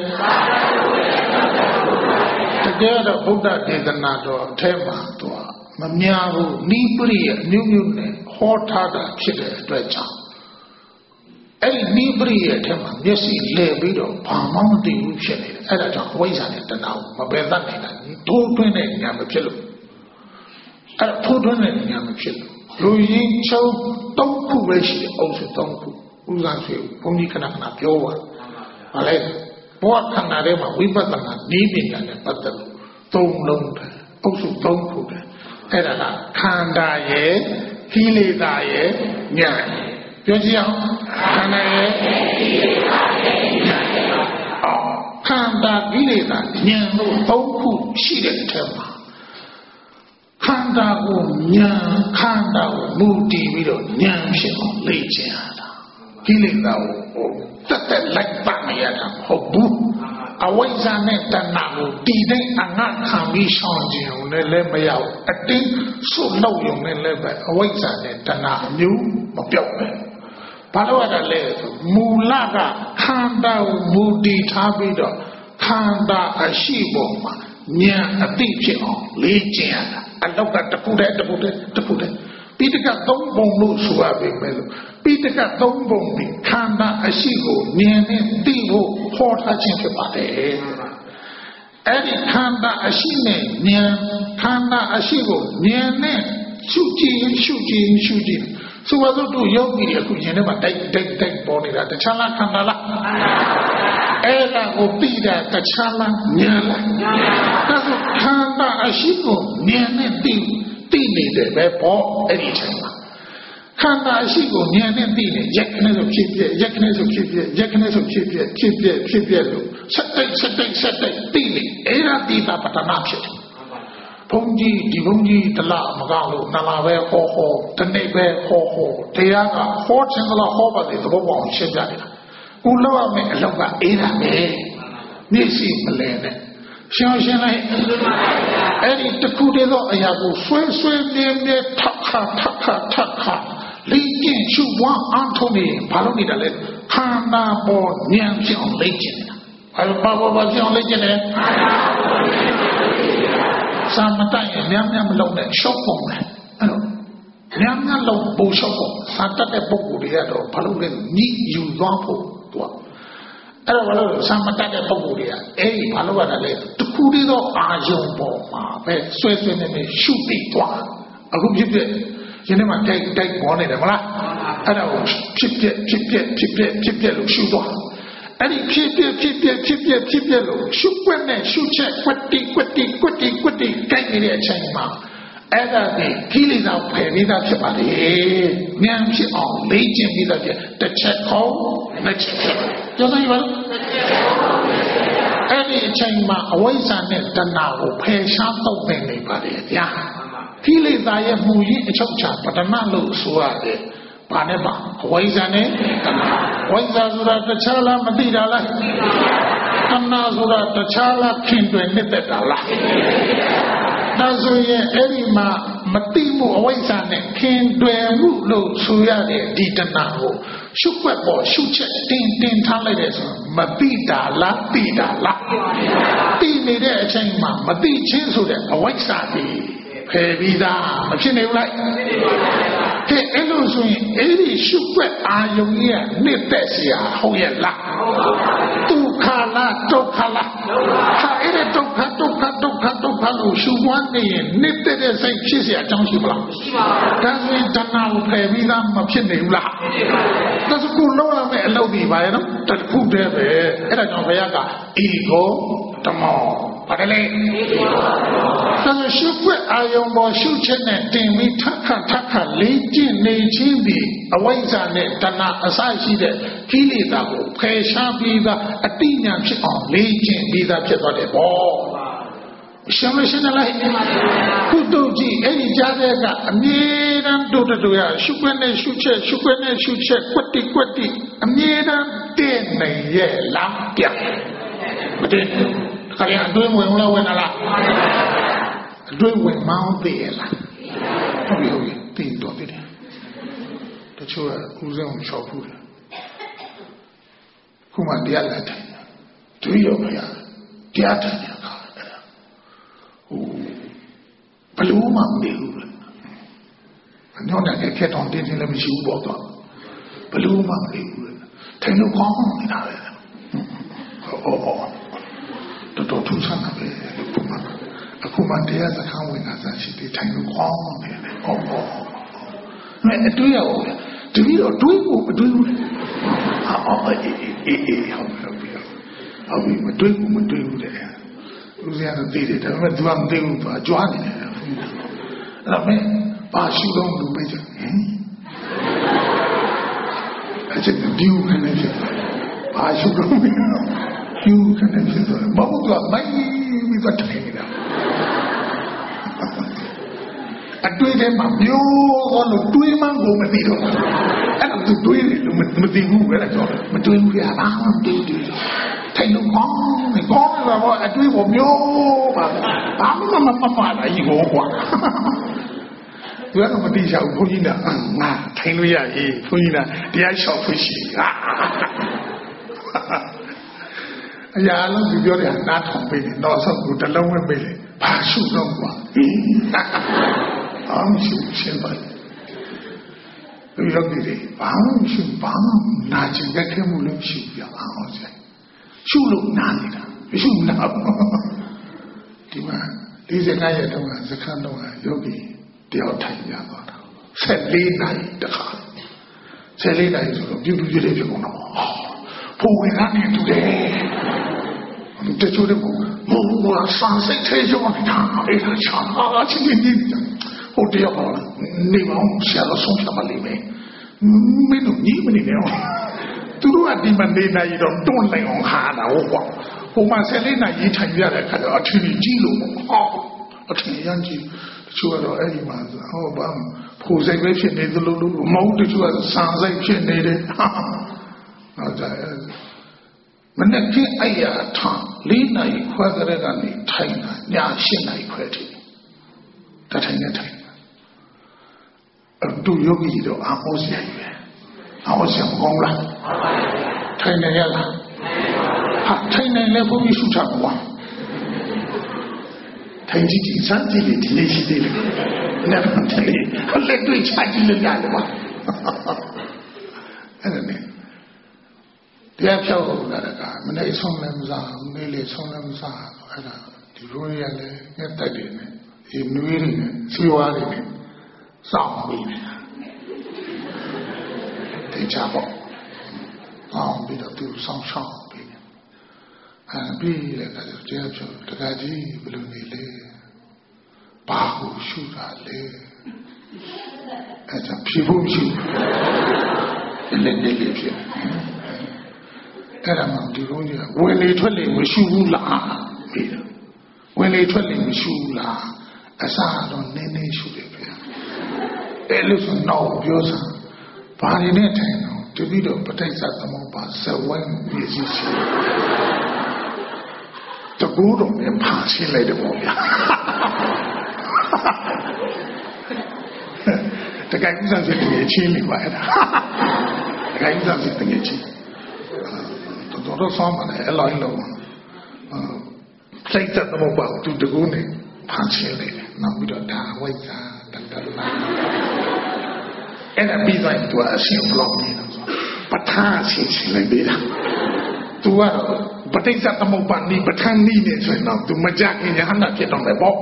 တကယ်တော့ဗုဒ္ဓဒေသနာတော်အထဲမှာတော့မများဘူးနိပရိယအမျိုးမျိုးနဲ့ဟောထားတာဖြစ်တဲ့အတွက်ကြောင့်အဲ့ဒီနိပရိယအထဲမှာမျက်စိလဲပြီးတော့ဘာမှမသိဘူးဖြစ်နေတယ်အဲ့ဒါကြောင့်အဝိဇ္ဇာနဲ့တဏှာကိုမပယ်တတ်နိုင်တာထိုးထွင်းတဲ့ဉာဏ်မဖြစ်လို့အဲ့ထိုးထွင်းတဲ့ဉာဏ်မဖြစ်လို့လူရင်းချုပ်၃ခုပဲရှိတယ်အုပ်စု၃ခုဥစ္စာဆွေဘုန်းကြီးခဏခဏပြောပါဘာလဲဘောခန္ဓာထဲမှာဝိပဿနာနည်းပညာနဲ့ပတ်သက်လို့၃လုံးတယ်အုပ်စု၃ခုတယ်အဲ့ဒါကခန္ဓာရဲ့ကိလေသာရဲ့ဉာဏ်ပြောကြည့်အောင်ခန္ဓာရဲ့ကိလေသာရဲ့ဉာဏ်ခန္ဓာကိလေသာဉာဏ်တို့၃ခုရှိတဲ့အထက်မှာခန္ဓာကိုဉာဏ်ခန္ဓာကိုမူတည်ပြီးတော့ဉာဏ်ဖြစ်အောင်လေ့ကျင့်ရတာကိလေသာကိုတက်လိုက်ပါမရတာမဟုတ်ဘူးအဝိဇ္ဇာနဲ့တဏှာကိုတည်တဲ့အငတ်ခံပြီးရှောင်ခြင်းနဲ့လည်းမရဘူးအတင်းဆုတ်လောက်ရုံနဲ့လည်းပဲအဝိဇ္ဇာနဲ့တဏှာအမျိုးမပြောက်ပဲဘာလို့ရတာလဲဆိုမူလကခန္ဓာကိုမူတည်ထားပြီးတော့ခန္ဓာအရှိပေါ်မှာဉာဏ်အသိဖြစ်အောင်လေ့ကျင့်ရတာအလောက်ကတစ်ခုတည်းပိဋကသုံးပုံလို့ဆိုရပေမဲ့လို့ပိဋကသုံးပုံပြီးခန္ဓာအရှိကိုဉာဏ်နဲ့သိဖို့ဟောထားခြင်းဖြစ်ပါတယ်အဲ့ဒီခန္ဓာအရှိနဲ့ဉာဏ်ခန္ဓာအရှိကိုဉာဏ်နဲ့ရှုကြည့်ဆိုတော့တို့ယောဂီတွေအခုဉာဏ်ထဲမှာတိုက်ပေါ်နေတာတခြားလားခန္ဓာလားအဲ့ဒါကိုသိတာတခြားလားဉာဏ်လားဒါဆိုခန္ဓာအရှိကိုဉာဏ်နဲ့သိနေတယ်ပဲပေါ့အဲ့ဒီချိန်မှာခန္ဓာရှိကိုဉာဏ်နဲ့သိနေရက်ခနဲ့ဆိုဖြစ်ပြက်ရက်ခနဲ့ဆိုဖြစ်ပြက်ရက်ခနဲ့ဆိုဖြစ်ပြက်လို့ဆက်တိုက်သိနေအဲ့ဒါတိတာပတနာဖြစ်တယ်ဘုန်းကြီးဒီဘုန်းကြီးတလားမကောက်လို့နှစ်လပဲဟောတနေ့ပဲဟောတရားကဟောခြင်းကဟောပါတယ်သဘောပေါက်ရှင်းပြတယ်ကိုလောက်ရမယ်အလောက်ကအေးတာပဲမျက်စိမလဲနဲ့ရှင်းလိုက်အဲ့ဒီတခုတည်းသောအရာကိုဆွဲမြဲထခလိကျင့်ရှုပွားအားထုတ်နေဘာလို့နေတာလဲခန္ဓာပေါ်ဉာဏ်ဖြစ်အောင်လေ့ကျင့်နေတာဘာဖြစ်အောင်လေ့ကျင့်လဲသာမတရဲ့များမလုံးနဲ့ရှော့ပုံတယ်အဲ့တော့များလုံးပုံရှော့ပုံသာတတ်တဲ့ပုဂ္ဂိုလ်တွေကတော့ဘာလို့လဲညှိယူသွားဖို့သူကအဲ့တော့ဘာလို့သာမတတ်တဲ့ပုဂ္ဂိုလ်တွေကအဲ့ဒီဘာလို့ရတာလဲတခုတည်းသောအာယုံပေါ်မှာပဲဆွဲနေရှုပြီးသွားအခုဖြစ်ရင်းထဲမှာတိုက်ပေါ်နေတယ်မလားအဲ့ဒါကိုဖြစ်ပြလို့ရှုသွားအဲ့ဒီဖြစ်ပြလို့ရှုွက်နဲ့ရှုချက်ကွက်တိကိုက်နေတဲ့အချိန်မှာအဲ့ဒါဒီကိလေသာဖယ်နေတာဖြစ်ပါလေဉာဏ်ဖြစ်အောင်လေ့ကျင့်ပြီးတော့တစ်ချက်ခေါ်နှစ်ချက်ပြောနိုင်ပါလားအဲ့ဒီအချိန်မှာအဝိဇ္ဇာနဲ့တဏှာကိုဖယ်ရှားတော့နေပါလေဗျာကိလေသာရဲ့မူရင်းအချုပ်ချပထမလို့ဆိုရတယ်ဘာနဲ့ပါအဝိဇ္ဇာနဲ့တဏှာဝိဇ္ဇာဆိုတာတခြားလားမသိတာလားတဏှာဆိုတာတခြားလားခင်တွင်နေတဲ့တာလားဒါဆိုရင်အဲ့ဒီမှာမသိမှုအဝိဇ္ဇာနဲ့ခင်တွယ်မှုလို့ဆိုရတဲ့ဒီတဏှာကိုရှုွက်ပေါ်ရှုချက်တင်ထားလိုက်တဲ့ဆိုမသိတာလားသိတာလားသိနေတဲ့အချိန်မှာမသိချင်းဆိုတဲ့အဝိဇ္ဇာကြီးဖယ်ပြီးသားမဖြစ်နေဘူးလားကဲအဲ့လိုဆိုရင်အဲ့ဒီရှုွက်အာယုံကြီးကနှစ်သက်เสียဟုတ်ရဲ့လားဒုက္ခလားဒုက္ခလားဟာအဲ့ဒီဒုက္ခလို့ရှုပွားနေရင်နှစ်သက်တဲ့စိတ်ဖြစ်เสียအကြောင်းရှိမလားရှိပါဘူးဒါဆိုရင်တဏှာကိုဖယ်ပြီးသားမဖြစ်နေဘူးလားဖြစ်ပါဘူးဒါဆိုခုလုံးရမယ့်အလုပ်ဒီပါရဲ့နော်တခုတည်းပဲအဲ့ဒါကြောင့်ဘုရားကဤကိုတမောဘာလဲဒါဆိုရှုွက်အာယုံပေါ်ရှုချက်နဲ့တင်ပြီးထပ်ခါလေးကျင့်နေခြင်းဒီအဝိဇ္ဇာနဲ့တဏှာအစရှိတဲ့ကိလေသာကိုဖယ်ရှားပြီးသားအတိညာဖြစ်အောင်လေးကျင့်ပြီးသားဖြစ်သွားတယ်ပေါ့ရှင်းမလားခုတို့ကြည့်အဲ့ဒီကြားတဲ့ကအမြဲတမ်းတို့တူရရှုွက်နဲ့ရှုချက်ကွက်တိအမြဲတမ်းတည်နေရဲ့လားပြမတည်ခရီးအတွင်းဝင်လားဝင်လားအတွင်းဝင်မောင်းသေးရဲ့လားဟုတ်ပြီတည်တော့တည်တယ်တချို့ကဦးစင်းကိုချောက်ဖူးတယ်ခုမှတရားလာတယ်တွေးရောမရတရားထိုင်ရခါဘလို့မှမနေဘူးအညောင်းတဲ့ခက်တောင်တင်းလည်းမရှိဘူးပေါ့တော့ဘလို့မှမနေဘူးထိုင်လို့ကောင်းနေတာပဲတော်ထူးဆန်းတာပဲအခုမှတရားစခန်းဝင်တာရှိသေးထိုင်လို့ကောင်းတယ်မဲ့အတွေ့ရအောင်တပည့်တော်တွေးဖို့မတွေးဘူးဟုတ်ပြီမတွေးဘူးတဲ့ဦးဇင်းကသိတယ်ဒါပေမဲ့သူကမသိဘူးသူကြွားနေတယ်အဲ့တော့မင်းဘာရှုတော့လူပဲကြအဲ့ချက်ဒီဦးခနဲ့ဖြစ်ဘာရှုတော့မင်းဒီဦးခနဲ့ဖြစ်တော့ဘာလို့သူကမိုင်းပြီးတော့ထိုင်နေတာအတွေ့ထဲမှာမျိုးလို့တွေးမှန်းကိုမသိတော့အဲ့တော့သူတွေးတယ်လို့မသိဘူးပဲလားကြောမတွေးဘူးရဘာမှမတွေးဘူးထိုင်လို့ကောင်းလာတော့အတွေ့ကိုမျိုးပါဘာမှမပါလာကြီးကိုကွာသူကတော့မတိချဘူးဘုန်းကြီးကငါထိုင်လို့ရရေးဘုန်းကြီးကတရားလျှောက်ဖို့ရှိအရာလုံးသူပြောတယ်နားထောင်ပေးတယ်တော့ဆောက်ကိုတလုံးဝဲပေးတယ်ဘာရှုတော့ကွာအောင်ရှင်းပါသူရောက်နေတယ်ဘာမှရှုဘာမှနာကျင်ခဲ့မှုလို့ရှုပြအောင်ဆက်ရှုလို့နာနေတာရှုနာဒီမှာ49ရက်တော့စခန်းတော့ယောဂီတယောက်ထိုင်ကြသွားတာ14နာရီတခါ14နာရီဆိုတော့ပြုတ်လေးဖြစ်ကုန်တော့ဘုံဝင်ကနေတူတယ်တချို့တွေဘောဆန်းစိတ်ထဲရောနေတာအဲ့ဒါချာချင်းချင်းဟိုတယောက်နေမောင်းဆရာတော်ဆုံးဖြတ်ပါလိမ့်မယ်မင်းတို့ညီမနေနဲ့သူတို့ကဒီမနေနိုင်တော့တွန်းလိုက်အောင်ခါတာဟုတ်ကွာဟိုမှာ14နာရီထိုင်ရတဲ့ခါတော့အထင်ကြီးလို့အထင်ရမ်းကြီးတချို့ကတော့အဲ့ဒီမှာဟောဘာဖိုးစိတ်ပဲဖြစ်နေသလိုလိုမဟုတ်တချို့ကဆန်စိတ်ဖြစ်နေတယ်ဟုတ်ကြမနေ့ကအဲ့ရထား4နာရီခွဲကြတဲ့ကနေထိုင်တာည7နာရီခွဲထိတထိုင်နေထိုင်တူယောဂီတော့အာဟောစရာပဲအာဟောစရာကောင်းလားထိုင်နေရလားဟာထိုင်နေလဲဘုရားရှုထားကွာထိုင်ကြည့်စမ်းကြည့်ဒီလေးရှိသေးတယ်နဲ့တယ်လက်တွေ့ချကြည့်လို့ရတယ်ပါအဲ့ဒါနဲ့တရားဖြောက်လာတဲ့ကမနေ့ဆုံးလည်းမစားဘူးနေ့လေးဆုံးလည်းမစားအဲ့ဒါဒီလိုရလည်းငက်တက်တယ်နဲ့ဒီနွေးတွေနဲ့စီဝါတွေနဲ့စောင့်ပြီးနေတာတေချာပေါ့အောင်ပြီးတော့သူစောင့်ရှောက်ပြီးပြီးတဲ့အခါကျတရားဖြောက်တခါကြီးဘယ်လိုနေလဲဘာကိုရှုတာလဲအဲ့ဒါဖြေဖို့ရှိတယ်လည်းလေးဖြစ်အဲ့ဒါမှဒီကုန်းကြီးကဝင်လေထွက်လေမရှိဘူးလားပြီးတော့ဝင်လေထွက်လေမရှိဘူးလားအစားတော့နည်းနည်းရှုတယ်ဗျာအဲ့လိုဆိုတော့ပြောစမ်းဘာတွေနဲ့ထိုင်တော့တပိတော့ပဋိစ္စသမုပ္ပါဇဝန်းပြည့်စုံရှိတကူတော့ပြန်ဖာရှင်းလိုက်တယ်ပေါ့ဗျာတကယ်ဥစ္စာစစ်တကယ်ချင်းနေပါအဲ့ဒါတကယ်ဥစ္စာစစ်တကယ်ချင်းတော်ဆောင်မနဲ့အလိုက်လုံးစိတ်သက်သမုပ္ပါသူတကူနဲ့ဖန်ဆင်းလိုက်တယ်နောက်ပြီးတော့ဒါဝိဇ္ဇာတတ္တနာအဲ့ဒါပြီးသွားရင်သူကအရှင်ဘလောက်မြင်တော့ပဋ္ဌာန်းအရှင်ရှင်လိုက်သေးတာသူကပဋိစ္စသမုပ္ပါဒ်နိပဋ္ဌာန်းနိနဲ့ဆိုရင်တော့သူမကြခင်ယဟန္တာဖြစ်တော့မယ်ပေါ့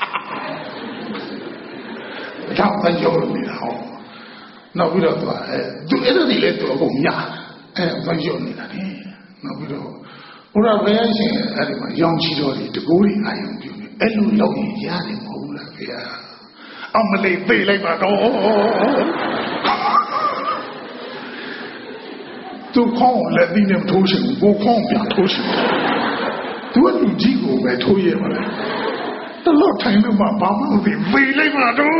ကြောက်တဲ့ကြောက်နေတာဟောနောက်ပြီးတော့သူအဲ့ဒါဒီလေသူအကုန်ညာအဲ့ဒါကြောက်နေတာလေနောက်ပြီးတော့ဘုရားဘုရားရှင်အဲ့ဒီမှာရောင်ချီတော်တွေတကူတွေအာယုံပြုနေအဲ့လိုလောက်ရင်ရတယ်မဟုတ်ဘူးလားဗျာအောင်မလေးသိလိုက်ပါတော့သူခေါင်းလက်သီးနဲ့ထိုးရှင်ကိုခေါင်းပြန်ထိုးရှင်သူကလူကြီးကိုပဲထိုးရပါလားတလို့ထိုင်လို့မှဘာမှမသိလိုက်ပါတော့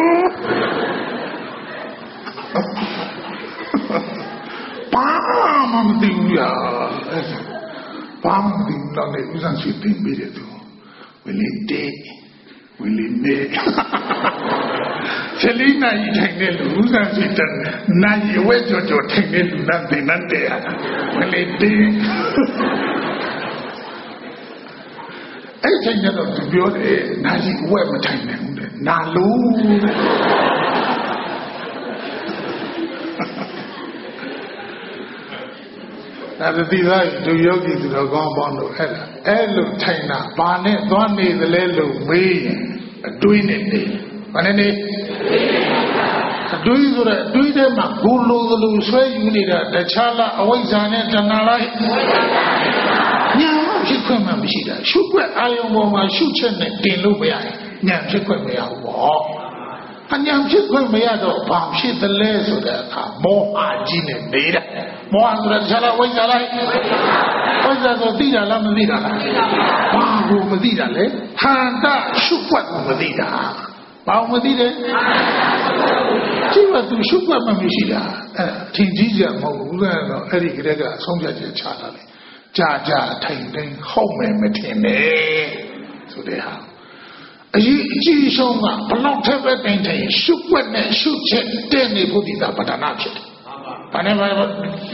ဘာမှမသိဘူးရာဘာမှမသိဘူးတော့လေဦးစံရှိသိမိတယ်သူဝီလီတေးဝီလီနေချက်လေးနိုင်ထိုင်တဲ့လူဦးစံရှိတဲ့နိုင်ဝဲကြော်ကြော်ထိုင်တဲ့လူနဲ့တင်တဲ့ဝီလီတေးအဲ့ချိန်ကျတော့သူပြောတယ်နိုင်ဝဲမထိုင်နိုင်ဘူးတဲ့နာလို့ဒါတိသားသူယောဂီသူတော်ကောင်းပေါင်းတို့အဲ့လိုထိုင်တာဘာနဲ့သွားနေသလဲလို့မေးရင်အတွေးနဲ့နေဘာနဲ့နေအတွေးဆိုတော့အတွေးထဲမှာကိုလိုသလိုဆွဲယူနေတာတခြားလားအဝိဇ္ဇာနဲ့တဏှာလားညာဖြစ်ခွင့်မှမရှိတာရှုွက်အာယုံပေါ်မှာရှုချက်နဲ့တင်လို့မရရင်ညာဖြစ်ခွင့်မရဘူးပေါ့အညာဖြစ်ခွင့်မရတော့ဘာဖြစ်သလဲဆိုတဲ့အခါမောဟကြီးနဲ့နေတာမောဟဆိုတဲ့ခြားလားဝိဇ္ဇာလားဝိဇ္ဇာဆိုသိတာလားမသိတာလားဘာကိုမသိတာလဲဟန္တာရှုွက်ကိုမသိတာဘာမသိတယ်ကြည့်ပါသူရှုွက်မှမရှိတာထင်ကြီးကြမဟုတ်ဘူးလားတော့အဲ့ဒီကလေးကအဆုံးဖြတ်ချက်ချတာလေကြာထိုင်တိုင်းဟုတ်မယ်မထင်နဲ့ဆိုတဲ့ဟာအကြီးဆုံးကဘလောက်ထက်ပဲတိုင်တိုင်ရှုွက်နဲ့ရှုချက်တဲ့နေဖို့ဒီတာပဒနာဖြစ်တယ်။ဘာနဲ့ပါလဲ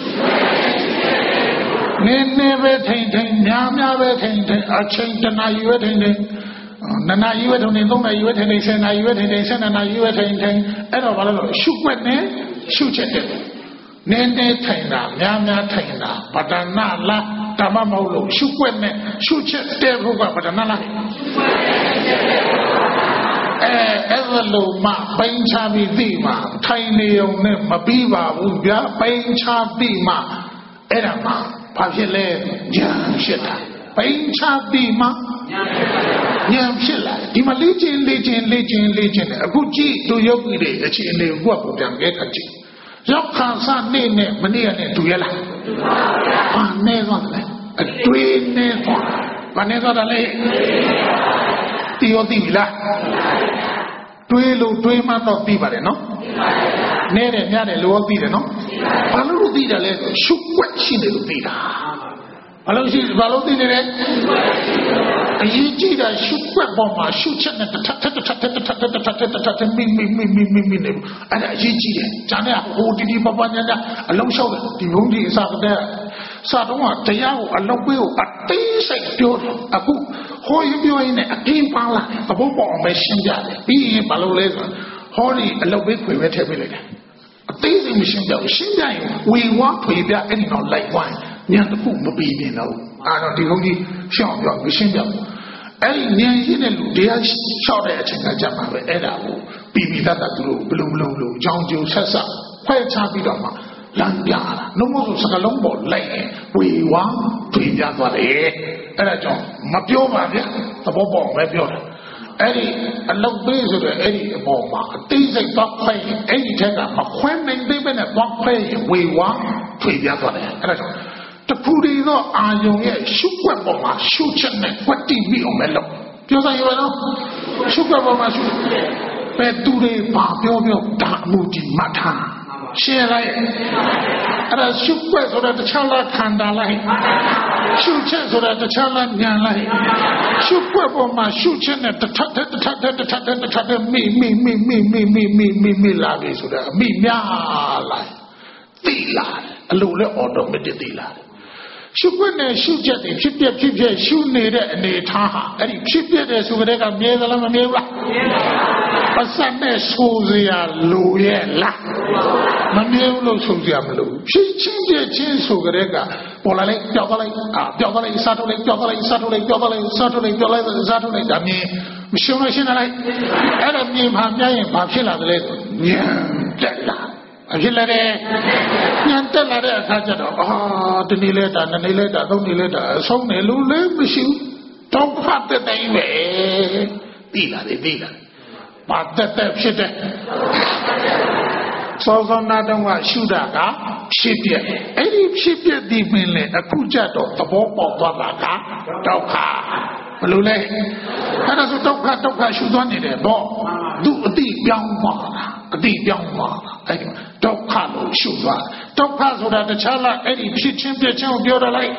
။နေပဲထိုင်များပဲထိုင်အချိန်တနာယူပဲထိုင်နှစ်နာရီပဲထိုင်သုံးနာရီပဲထိုင်10နာရီပဲထိုင်12နာရီပဲထိုင်အဲ့တော့ဘာလဲလို့ရှုွက်နဲ့ရှုချက်တဲ့နေထိုင်တာများထိုင်တာပဒနာလားဓမ္မမဟုတ်လို့ရှုွက်နဲ့ရှုချက်တဲ့ဖို့ကပဒနာလားအဲ့ဒါလို့မှပိန်ချပြီးသိမှထိုင်နေုံနဲ့မပြီးပါဘူးဗျာပိန်ချပြီးမှအဲ့ဒါမှဘာဖြစ်လဲဉာဏ်ဖြစ်တာပိန်ချပြီးမှဉာဏ်ဖြစ်လာဒီမှာလေ့ကျင့်တယ်အခုကြည့်သူယောဂီတွေအခြေအနေကိုကိုပြန်ခဲ့ခါကြည့်ရောက်ခါစနေနဲ့မနေ့ကနဲ့တူရလားဘာနဲ့သွားလဲအတွေးနဲ့သွားဘာနဲ့သွားတယ်လဲတီရောတီပြီလားတွေးလို့တွေးမှတော့ပြီးပါတယ်နော်နဲတယ်များတယ်လို့ပြီးတယ်နော်ဘာလို့သိတယ်လဲရှုွက်ရှိတယ်လို့သိတာဘာလို့သိနေလဲအရေးကြီးတာရှုွက်ပေါ်မှာရှုချက်နဲ့တထမိနေအဲ့ဒါအရေးကြီးတယ်ဂျာနဲ့ဟိုတီပပညာအလုံးလျှောက်တယ်ဒီဘုံဒီအစားတဲ့စာတော့တရားကိုအလောက်ပေးကိုအသေးစိတ်ပြောတယ်အခုဟောရင်ပြောရင်လည်းအတင်းပါလာသဘောပေါက်အောင်ပဲရှင်းပြတယ်ပြီးရင်ဘာလို့လဲဆိုဟောဒီအလောက်ပေးခွေပဲထည့်ပေးလိုက်တယ်အသေးစိတ်မရှင်းပြဘူးရှင်းပြရင်ဝေဝါခွေပြအဲ့ဒီတော့လိုက်ဝိုင်းညံတစ်ခုမပြီးနေတော့အဲ့တော့ဒီဘုန်းကြီးရှင်းအောင်ပြောမရှင်းပြဘူးအဲ့ဒီဉာဏ်ရှိတဲ့လူတရားလျှောက်တဲ့အချိန်ကကြမှာပဲအဲ့ဒါကိုပြီးတတ်သူတို့ဘလို့ကြောင်းကျိုးဆက်ဆက်ခွဲခြားပြီးတော့မှလမ်းပြတာနှုတ်မဆိုစကလုံးပေါ်လိုက်ရင်ဝေဝါထွေပြသွားတယ်အဲ့ဒါကြောင့်မပြောပါဗျာသဘောပေါက်ပဲပြောတာအဲ့ဒီအလောက်ပေးဆိုတဲ့အဲ့ဒီအပေါ်မှာအသေးစိတ်တော့ခွဲရင်အဲ့ဒီထက်ကမခွဲနိုင်သေးပဲနဲ့တော့ခွဲရင်ဝေဝါထွေပြသွားတယ်အဲ့ဒါကြောင့်တခုတည်းသောအာယုံရဲ့ရှုွက်ပေါ်မှာရှုချက်နဲ့ကွက်တိပြီးအောင်ပဲလို့ပြောစမ်းရပါတော့ရှုွက်ပေါ်မှာရှုပဲသူတွေပါပြောဒါအမှုဒီမှတ်ထားရှင်းလိုက်အဲ့ဒါရှုွက်ဆိုတာတခြားလားခန္ဓာလားရှုချက်ဆိုတာတခြားလားဉာဏ်လားရှုွက်ပေါ်မှာရှုချက်နဲ့တထမိလာပြီဆိုတာအမိများလာသိလာအလိုလဲ automatic သိလာရှုပ်ွက်နဲ့ရှုချက်တွေဖြစ်ပြရှုနေတဲ့အနေထားဟာအဲ့ဒီဖြစ်ပြတဲ့ဆိုကြတဲ့ကမြဲသလားမမြဲဘူးလားမြဲပါဘူးအစနဲ့ဆိုစရာလိုရဲ့လားမမြဲဘူးလို့ဆိုစရာမလိုဘူးဖြစ်ချင်းပြချင်းဆိုကြတဲ့ကပေါ်လာလိုက်ပျောက်သွားလိုက်ပျောက်သွားလိုက်စားထုတ်လိုက်ပျောက်သွားလိုက်စားထုတ်လိုက်ပျောက်သွားလိုက်စားထုတ်လိုက်ပျောက်လိုက်စားထုတ်လိုက်ဒါမြင်မရှုံလို့ရှင်းလိုက်အဲ့ဒါမြင်မှမြင်ရင်ဘာဖြစ်လာသလဲဉာဏ်တက်လာဖြစ်လာတယ်ဉာဏ်တက်လာတဲ့အခါကျတော့ဒီနေ့လဲတာနေ့လဲတာသုံးနေ့လဲတာအဆုံးတယ်လို့လည်းမရှိဘူးတော့ဖတ်တဲ့တိုင်းပဲပြီးလာတယ်ပါတဲ့ဖြစ်တယ်စောနာတော့ကရှုတာကဖြစ်ပြအဲ့ဒီဖြစ်ပြဒီမင်းလေအခုကြတော့သဘောပေါက်သွားတာကဒုက္ခဘယ်လိုလဲအဲ့ဒါဆိုဒုက္ခရှုသွားနေတယ်ပေါ့သူအတိပြောင်းသွားတာအဲ့ဒီဒုက္ခလို့ရှုသွားဒုက္ခဆိုတာတခြားလားအဲ့ဒီဖြစ်ချင်းပြချင်းကိုပြောရလိုက်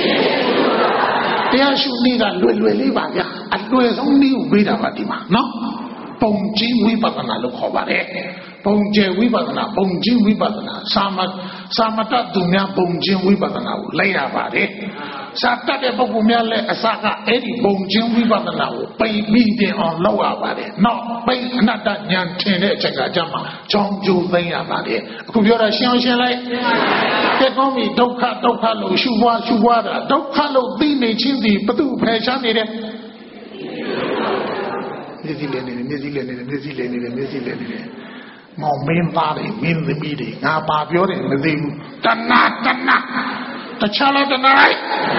တရားရှုနည်းကလွယ်လေးပါဗျာအလွယ်ဆုံးနည်းကိုပေးတာပါဒီမှာနော်ပုံကြီးဝိပဿနာလို့ခေါ်ပါတယ်ပုံကျဲဝိပဿနာပုံကြီးဝိပဿနာသာမတသူများပုံချင်းဝိပဿနာကိုလိုက်ရပါတယ်စာတတ်တဲ့ပုဂ္ဂိုလ်များလည်းအစကအဲ့ဒီပုံချင်းဝိပဿနာကိုပိတ်ပြီးတင်အောင်လုပ်ရပါတယ်နောက်ပိတ်အနတ္တဉာဏ်ထင်တဲ့အချက်ကကြမှာချောင်းကျိုးသိမ်းရပါတယ်အခုပြောတာရှင်းလိုက်ကဲကောင်းပြီဒုက္ခလို့ရှုပွားတာဒုက္ခလို့သိနေချင်းဒီဘသူဖယ်ရှားနေတယ်မျက်စိလဲနေတယ်မောင်မင်းသားတွေမင်းသမီးတွေငါပါပြောတယ်မသိဘူးတဏတခြားလားတဏလိုက်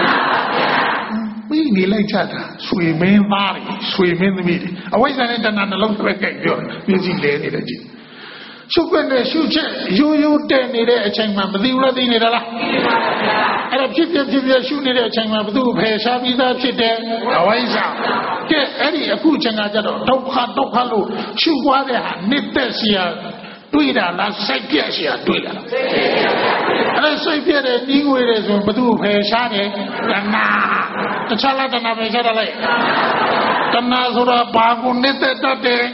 ပြီးနေလိုက်ကြတာဆွေမင်းသားတွေဆွေမင်းသမီးတွေအဝိဇ္ဇာနဲ့တဏနှလုံးသွဲကြိုက်ပြောမျက်စိလဲနေတယ်ကြည့်ရှုပ်တဲ့ရှုချက်ရိုးတဲ့နေတဲ့အချိန်မှာမသိဘူးလားသိနေတာလားသိပါဗျာအဲ့ဒါဖြစ်ရှုနေတဲ့အချိန်မှာဘသူဖယ်ရှားပြီးသားဖြစ်တယ်အဝိဇ္ဇာကဲအဲ့ဒီအခုချိန်ကကြတော့ဒုက္ခလို့ရှုပွားတဲ့ဟာနှစ်သက်เสียတွေ့တာလားစိတ်ပြက်เสียတွေ့တာလားအဲ့စိတ်ပြက်တဲ့နှီးငွေတယ်ဆိုဘသူဖယ်ရှားတယ်တဏတခြားလားတဏဖယ်ရှားတယ်လေတဏဆိုတာဘာကိုနှစ်သက်တတ်တယ်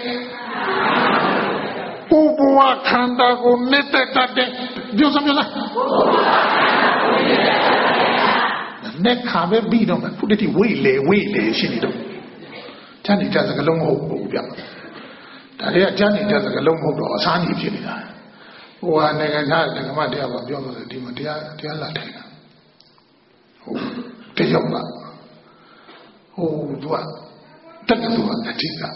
ကိုဘဝခန္ဓာကိုနှစ်သက်တတ်တယ်ပြောစမ်းလားနဲ့ခါပဲပြီးတော့ခုတည်းဝိလေရှိနေတော့ဈာနေကြစကလုံးမဟုတ်ဘူးဗျာဒါတွေကဈာနေကြစကလုံးမဟုတ်တော့အစားကြီးဖြစ်နေတာဟိုဟာနိုင်ငံခြားဓမ္မတရားကပြောလို့ဒီမှာတရားလာထိုင်တာဟုတ်တယောက်ကသူကတက်တူကအထီးက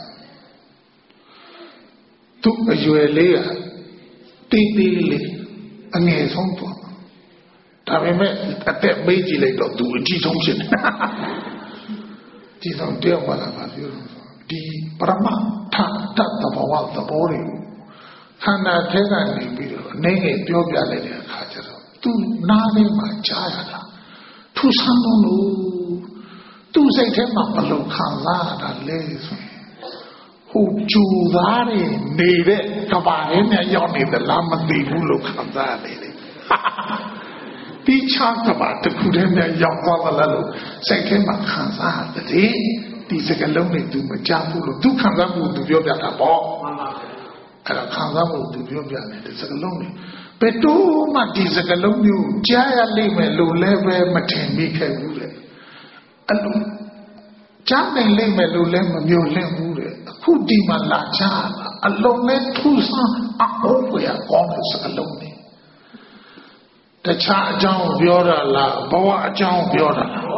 သူ့အရွယ်လေးကတေးလေးအငယ်ဆုံးပေါ့ဒါပေမဲ့အသက်မေးကြည့်လိုက်တော့သူအကြီးဆုံးဖြစ်တယ်ဒီတော့တယောက်မှလာပါပြောလို့ဒီပရမထတတ်သဘောသဘောတွေခန္ဓာထဲကနေပြီးတော့အနေနဲ့ပြောပြလိုက်တဲ့အခါကျတော့သူနားလေးမှာကြားရတာထူဆန်းလို့သူ့စိတ်ထဲမှာဘယ်လိုခံစားရတာလဲဆိုရင်ဟိုကျူသားတွေနေတဲ့ကဘာနဲ့ရောက်နေသလားမသိဘူးလို့ခံစားရတယ်ဒီချာကဘာတခုတည်းနဲ့ရောက်သွားသလားလို့စိတ်ထဲမှာခံစားရတယ်ဒီစကလုံးနဲ့သူမကြဘူးလို့သူခံစားမှုသူပြောပြတာပေါ့အဲ့ဒါခံစားမှုသူပြောပြတယ်ဒီစကလုံးနဲ့ဘယ်တော့မှဒီစကလုံးမျိုးကြားရလိမ့်မယ်လို့လည်းပဲမထင်မိခဲ့ဘူးတဲ့အဲ့လိုကြားနိုင်လိမ့်မယ်လို့လည်းမမျိုးလင့်ဘူးတဲ့အခုဒီမှာလာချတာအလုံးနဲ့ထူဆန်းအောက်ဝယ်ကောင်းတဲ့စကလုံးနဲ့တခြားအကြောင်းပြောတာလားဘဝအကြောင်းပြောတာလား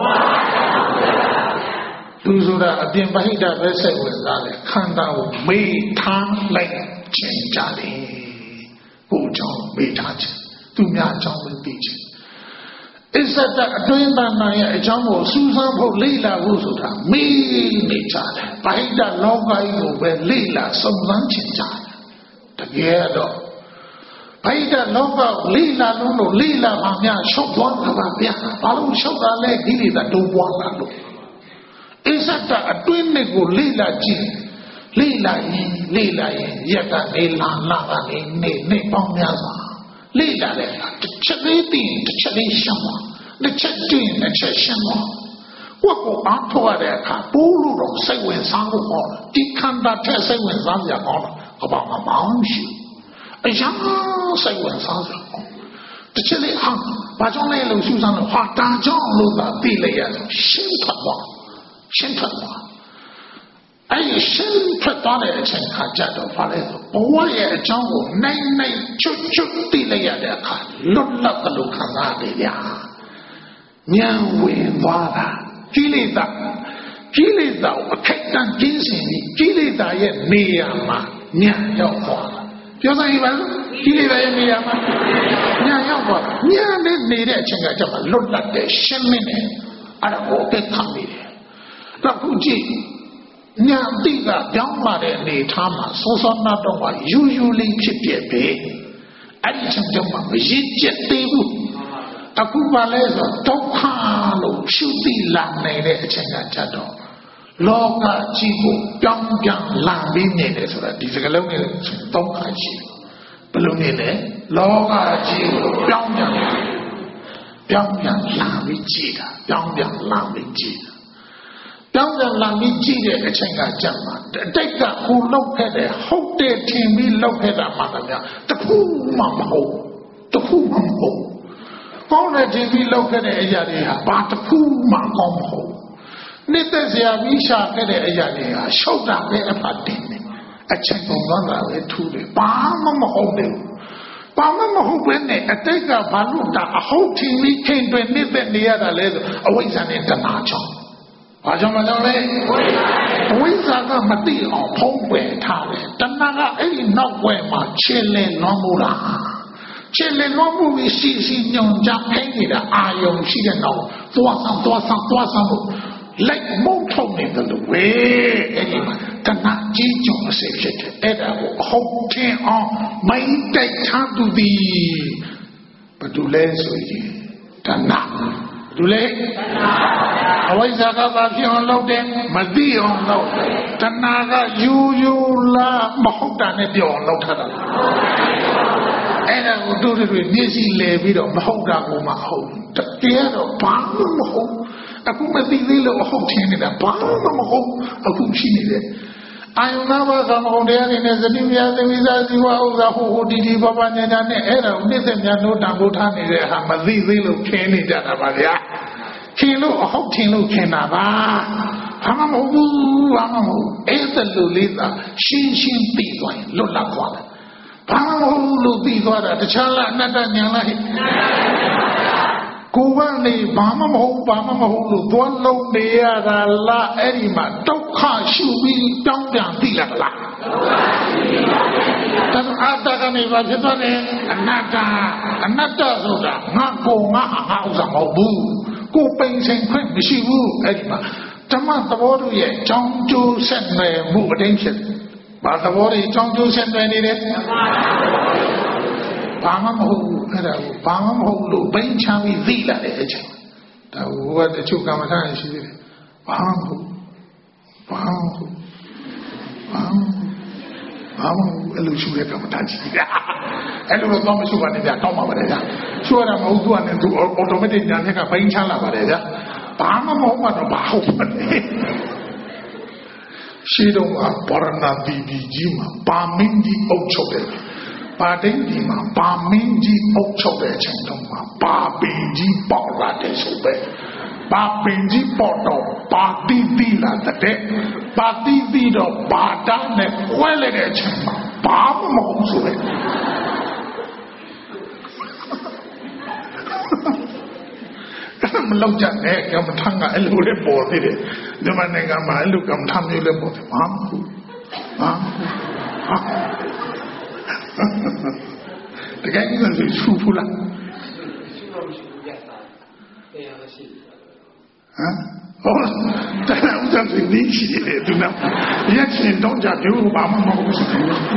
သူဆိုတာအပြင်ပဟိတပဲစိတ်ဝင်စားတယ်ခန္ဓာကိုမေ့ထားလိုက်ခြင်းကြတယ်ကိုယ်ကြောင့်မေ့ထားခြင်းသူများအကြောင်းပဲသိခြင်းအစ္ဆဒအတွင်းတဏ္ဍာရဲ့အကြောင်းကိုစူးစမ်းဖို့လေ့လာဖို့ဆိုတာမေ့နေကြတယ်ပဟိတလောကကြီးကိုပဲလေ့လာစုံစမ်းခြင်းကြတယ်တကယ်တော့ဘိဒလောကလိလာလို့လိလာပါများရှုပ်သွားတာပါဗျာဘာလို့ရှုပ်တာလဲဒီလေသာတိုးပွားတာလို့အစ္ဆဒအတွင်းနဲ့ကိုလိလာကြည့်လိလာရင်ရက်ကနေလာကနေနေပေါင်းများစွာလိလာတဲ့တစ်ချက်လေးပြီးတစ်ချက်လေးရှင်းသွားတစ်ချက်တည်းတစ်ချက်ရှင်းသွားဝတ်ကိုအားထုတ်ရတဲ့အခါပိုးလို့တော့စိတ်ဝင်စားဖို့ဟောဒီခန္ဓာထက်စိတ်ဝင်စားကြဟောတော့ဘာမှမအောင်ရှိအရာစိတ်ဝင်စားကြတချစ်လေးဟာ把将来路修上了话，大将路的地雷呀，心ထွက်光，心ထွက်光。哎，心ထွက်光的情况下头发来说，我也将我内内就地雷呀的看，落了个路看哪里呀？年为多大？基里达，我开单精神的基里达也那样嘛，年要花了。表上一般基里达也那样嘛，年要花，年的那点情况叫嘛，落了的生命的，我给看的，那估计。年底个表马的内场嘛，所说那种话有理去别别，而且叫嘛一节对不，古巴来说都看路修地烂内的情况下头，老个几个表烂的内的说的，你这个老的从东看起，不老内的老个几个表面烂为记的，表面烂为记的。当然，让你记得个情况讲嘛，这个胡弄开的，后代天命弄开的嘛怎么样？这胡嘛好，这胡嘛好，后来天命弄开的一家的呀，把这胡嘛讲好，你这是要为啥开的一家的呀？小长的一把定的，成功让哪位土的，把嘛好的。把我们后边呢，这个把路打后天命看对你在你呀的来着，为啥你在哪讲？为什么讲呢？为啥个没地方碰坏他呢？但那个闹怪嘛，前来乱木啦，前来乱木为细细娘家陪你的阿勇西的闹，多上路，来木头那个路喂，但那几种谁我后天啊，没得差度的，不都来所以，但那。对嘞，为啥个把皮on老的，没地 on 老的，但那个有啦，没好干的地 on 老他的。那我都是对，你是来比了，没好干过嘛好，这第二个帮那么好，不没地里了好听的，帮那么好，不是你的。哎呦，那么咱们后天的那是你们家的为啥是话我活滴滴爸爸娘家呢？你在家都当不他那个还没地路看你家的吧呀？看路好听路看哪吧？他们好，这路里的新地段路拉垮了，他们好路地段的，这强了那这娘了。古玩的爸妈好路多路的呀的啦，嘛都看修为标地了啦。但是大家你把这段呢，那说的，我上好不，我本身困不修嘛，怎么多都也讲究身来不定性，把这我的讲究身来的呢？帮我们好路本强为累了的一切，但我的就干嘛干是的，帮我路修的干嘛干起的，路干嘛修完的呀？干嘛不的呀？说的毛多呢，都我们这两天个本强了不的呀？帮我们都把不的，谁都啊，把那弟弟鸡嘛，把民的欧洲的。把这地嘛，把民间欧洲的情况嘛，把边境包了的手背，把边境包到把地了的，把地的把单的回来的情况，把不毛出来。他们老讲呢，我们谈个路来跑的，你们那个嘛路我们谈路来跑的，这个应该是舒服了。当然我讲是你起的，对吗？也请东家给我爸妈不是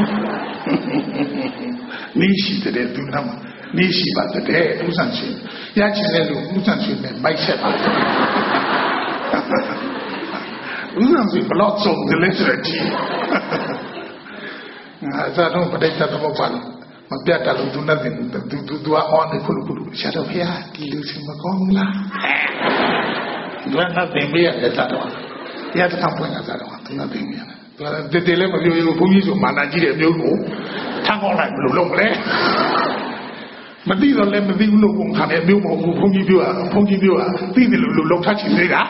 你起的对吗？你起吧的对，不上去，也请来路不上去的买菜吧。不上去不老走的来这地。这种不得这怎么办？我别打路都那点，都按的咕噜咕噜，下头偏流程么讲啦？那边没人在的话，也是看不人在的话，那边没人。对了嘛，有不มี就马南几的没有路，他讲来不路不来。 မသိတော့လည်းမသိဘူးလို့ဘုံခံတယ်မျိုးမဟုတ်ဘူးဘုန်းကြီးပြောသိတယ်လို့လောက်ထချင်နေတာ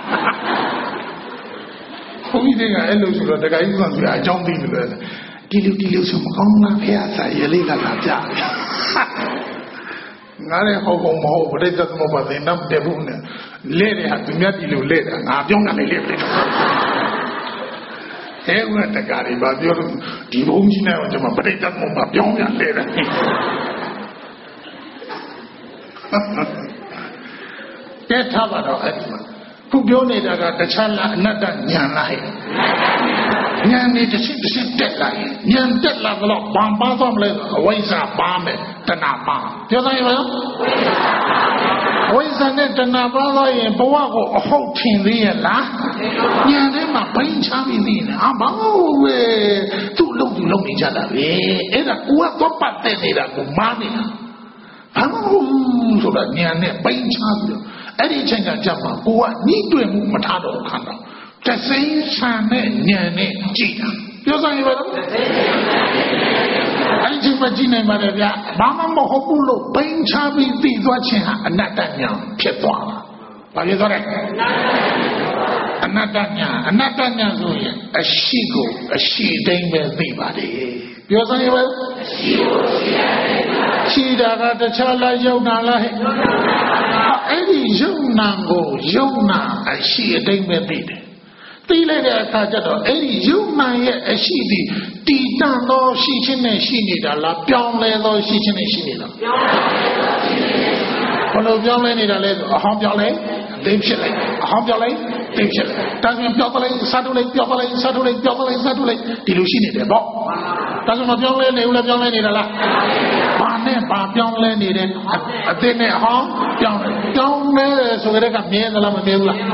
ဘုန်းကြီးကအဲ့လိုဆိုတော့တခါကြီးကဆိုအကြောင်းသိတယ်ဒီလိုဆိုမကောင်းလားဖေဆာရလေးကလာကြငါလည်းဟုတ်ကုန်မဟုတ်ပဋိသသမုပ္ပါဒ်နတ်တဲ့ဘူးနဲ့လဲတဲ့ဟာသူမြတ်ဒီလိုလဲတာငါပြောတာလည်းလဲတယ်အဲဦးကတကားတွေဘာပြောလို့ဒီဘုန်းကြီးနဲ့ကျွန်မပဋိသသမုပ္ပါဒ်ပြောင်းပြန်လဲတယ်ကဲထားပါတော့အဲ့ဒီမှာခုပြောနေတာကတခြားလားအနတ္တဉာဏ်လားဟဲ့ဉာဏ်နဲ့တစ်စစ်တက်လာရင်ဉာဏ်တက်လာတော့ဘာပါသွားမလဲအဝိဇ္ဇာပါမယ်တဏှာပါပြောသားရပါလားအဝိဇ္ဇာနဲ့တဏှာပါသွားရင်ဘဝကိုအဟုတ်ထင်သေးရဲ့လားဉာဏ်ထဲမှာဘိန်းချပြီးသိနေဘာလို့ဝဲသူ့လုံးနေကြတာပဲအဲ့ဒါကိုကတော့ပတ်တဲ့နေတာကိုမားနေတာဘာလို့ဆိုတာဉာဏ်နဲ့ပိန်ချပြီးတော့အဲ့ဒီအချိန်ကကြမှာကိုကညှိတွေ့မှုမထားတော့ခါတော့တစိမ့်ဆန်တဲ့ဉာဏ်နဲ့ကြည့်တာပြောစမ်းရပါတော့အဲ့ဒီချိန်မှာကြည့်နိုင်ပါတယ်ဗျာဘာမှမဟုတ်ဘူးလို့ပိန်ချပြီးသိသွားခြင်းဟာအနတ္တဉာဏ်ဖြစ်သွားတာဘာဖြစ်သွားလဲအနတ္တဉာဏ်ဆိုရင်အရှိကိုအရှိတိုင်းပဲသိပါတယ်ပြောစမ်းရပါရှိတာကတခြားလားယုံနာလားဟဲ့အဲ့ဒီယုံနာကိုယုံနာအရှိအတိုင်းပဲသိတယ်သိလိုက်တဲ့အခါကျတော့အဲ့ဒီယုံနာရဲ့အရှိသည်တည်တံ့သောရှိခြင်းနဲ့ရှိနေတာလားပြောင်းလဲသောရှိခြင်းနဲ့ရှိနေတာဘယ်လိုပြောင်းလဲနေတာလဲဆိုအဟောင်းပြောင်းလဲသိဖြစ်လိုက်အဟောင်းပြောင်းလိုက်သိဖြစ်လိုက်ဒါဆိုရင်ပြောင်းပလိုက်စားထုတ်လိုက်ပြောင်းပလိုက်စားထုတ်လိုက်ပြောင်းပလိုက်စားထုတ်လိုက်ဒီလိုရှိနေတယ်ပေါ့ဒါဆိုမပြောင်းလဲနေဘူးလားပြောင်းလဲနေတာလားဘာနဲ့ဘာပြောင်းလဲနေတယ်အသိနဲ့အဟောင်းပြောင်းလဲဆိုကြတဲ့ကမြဲသလားမမြဲဘူးလား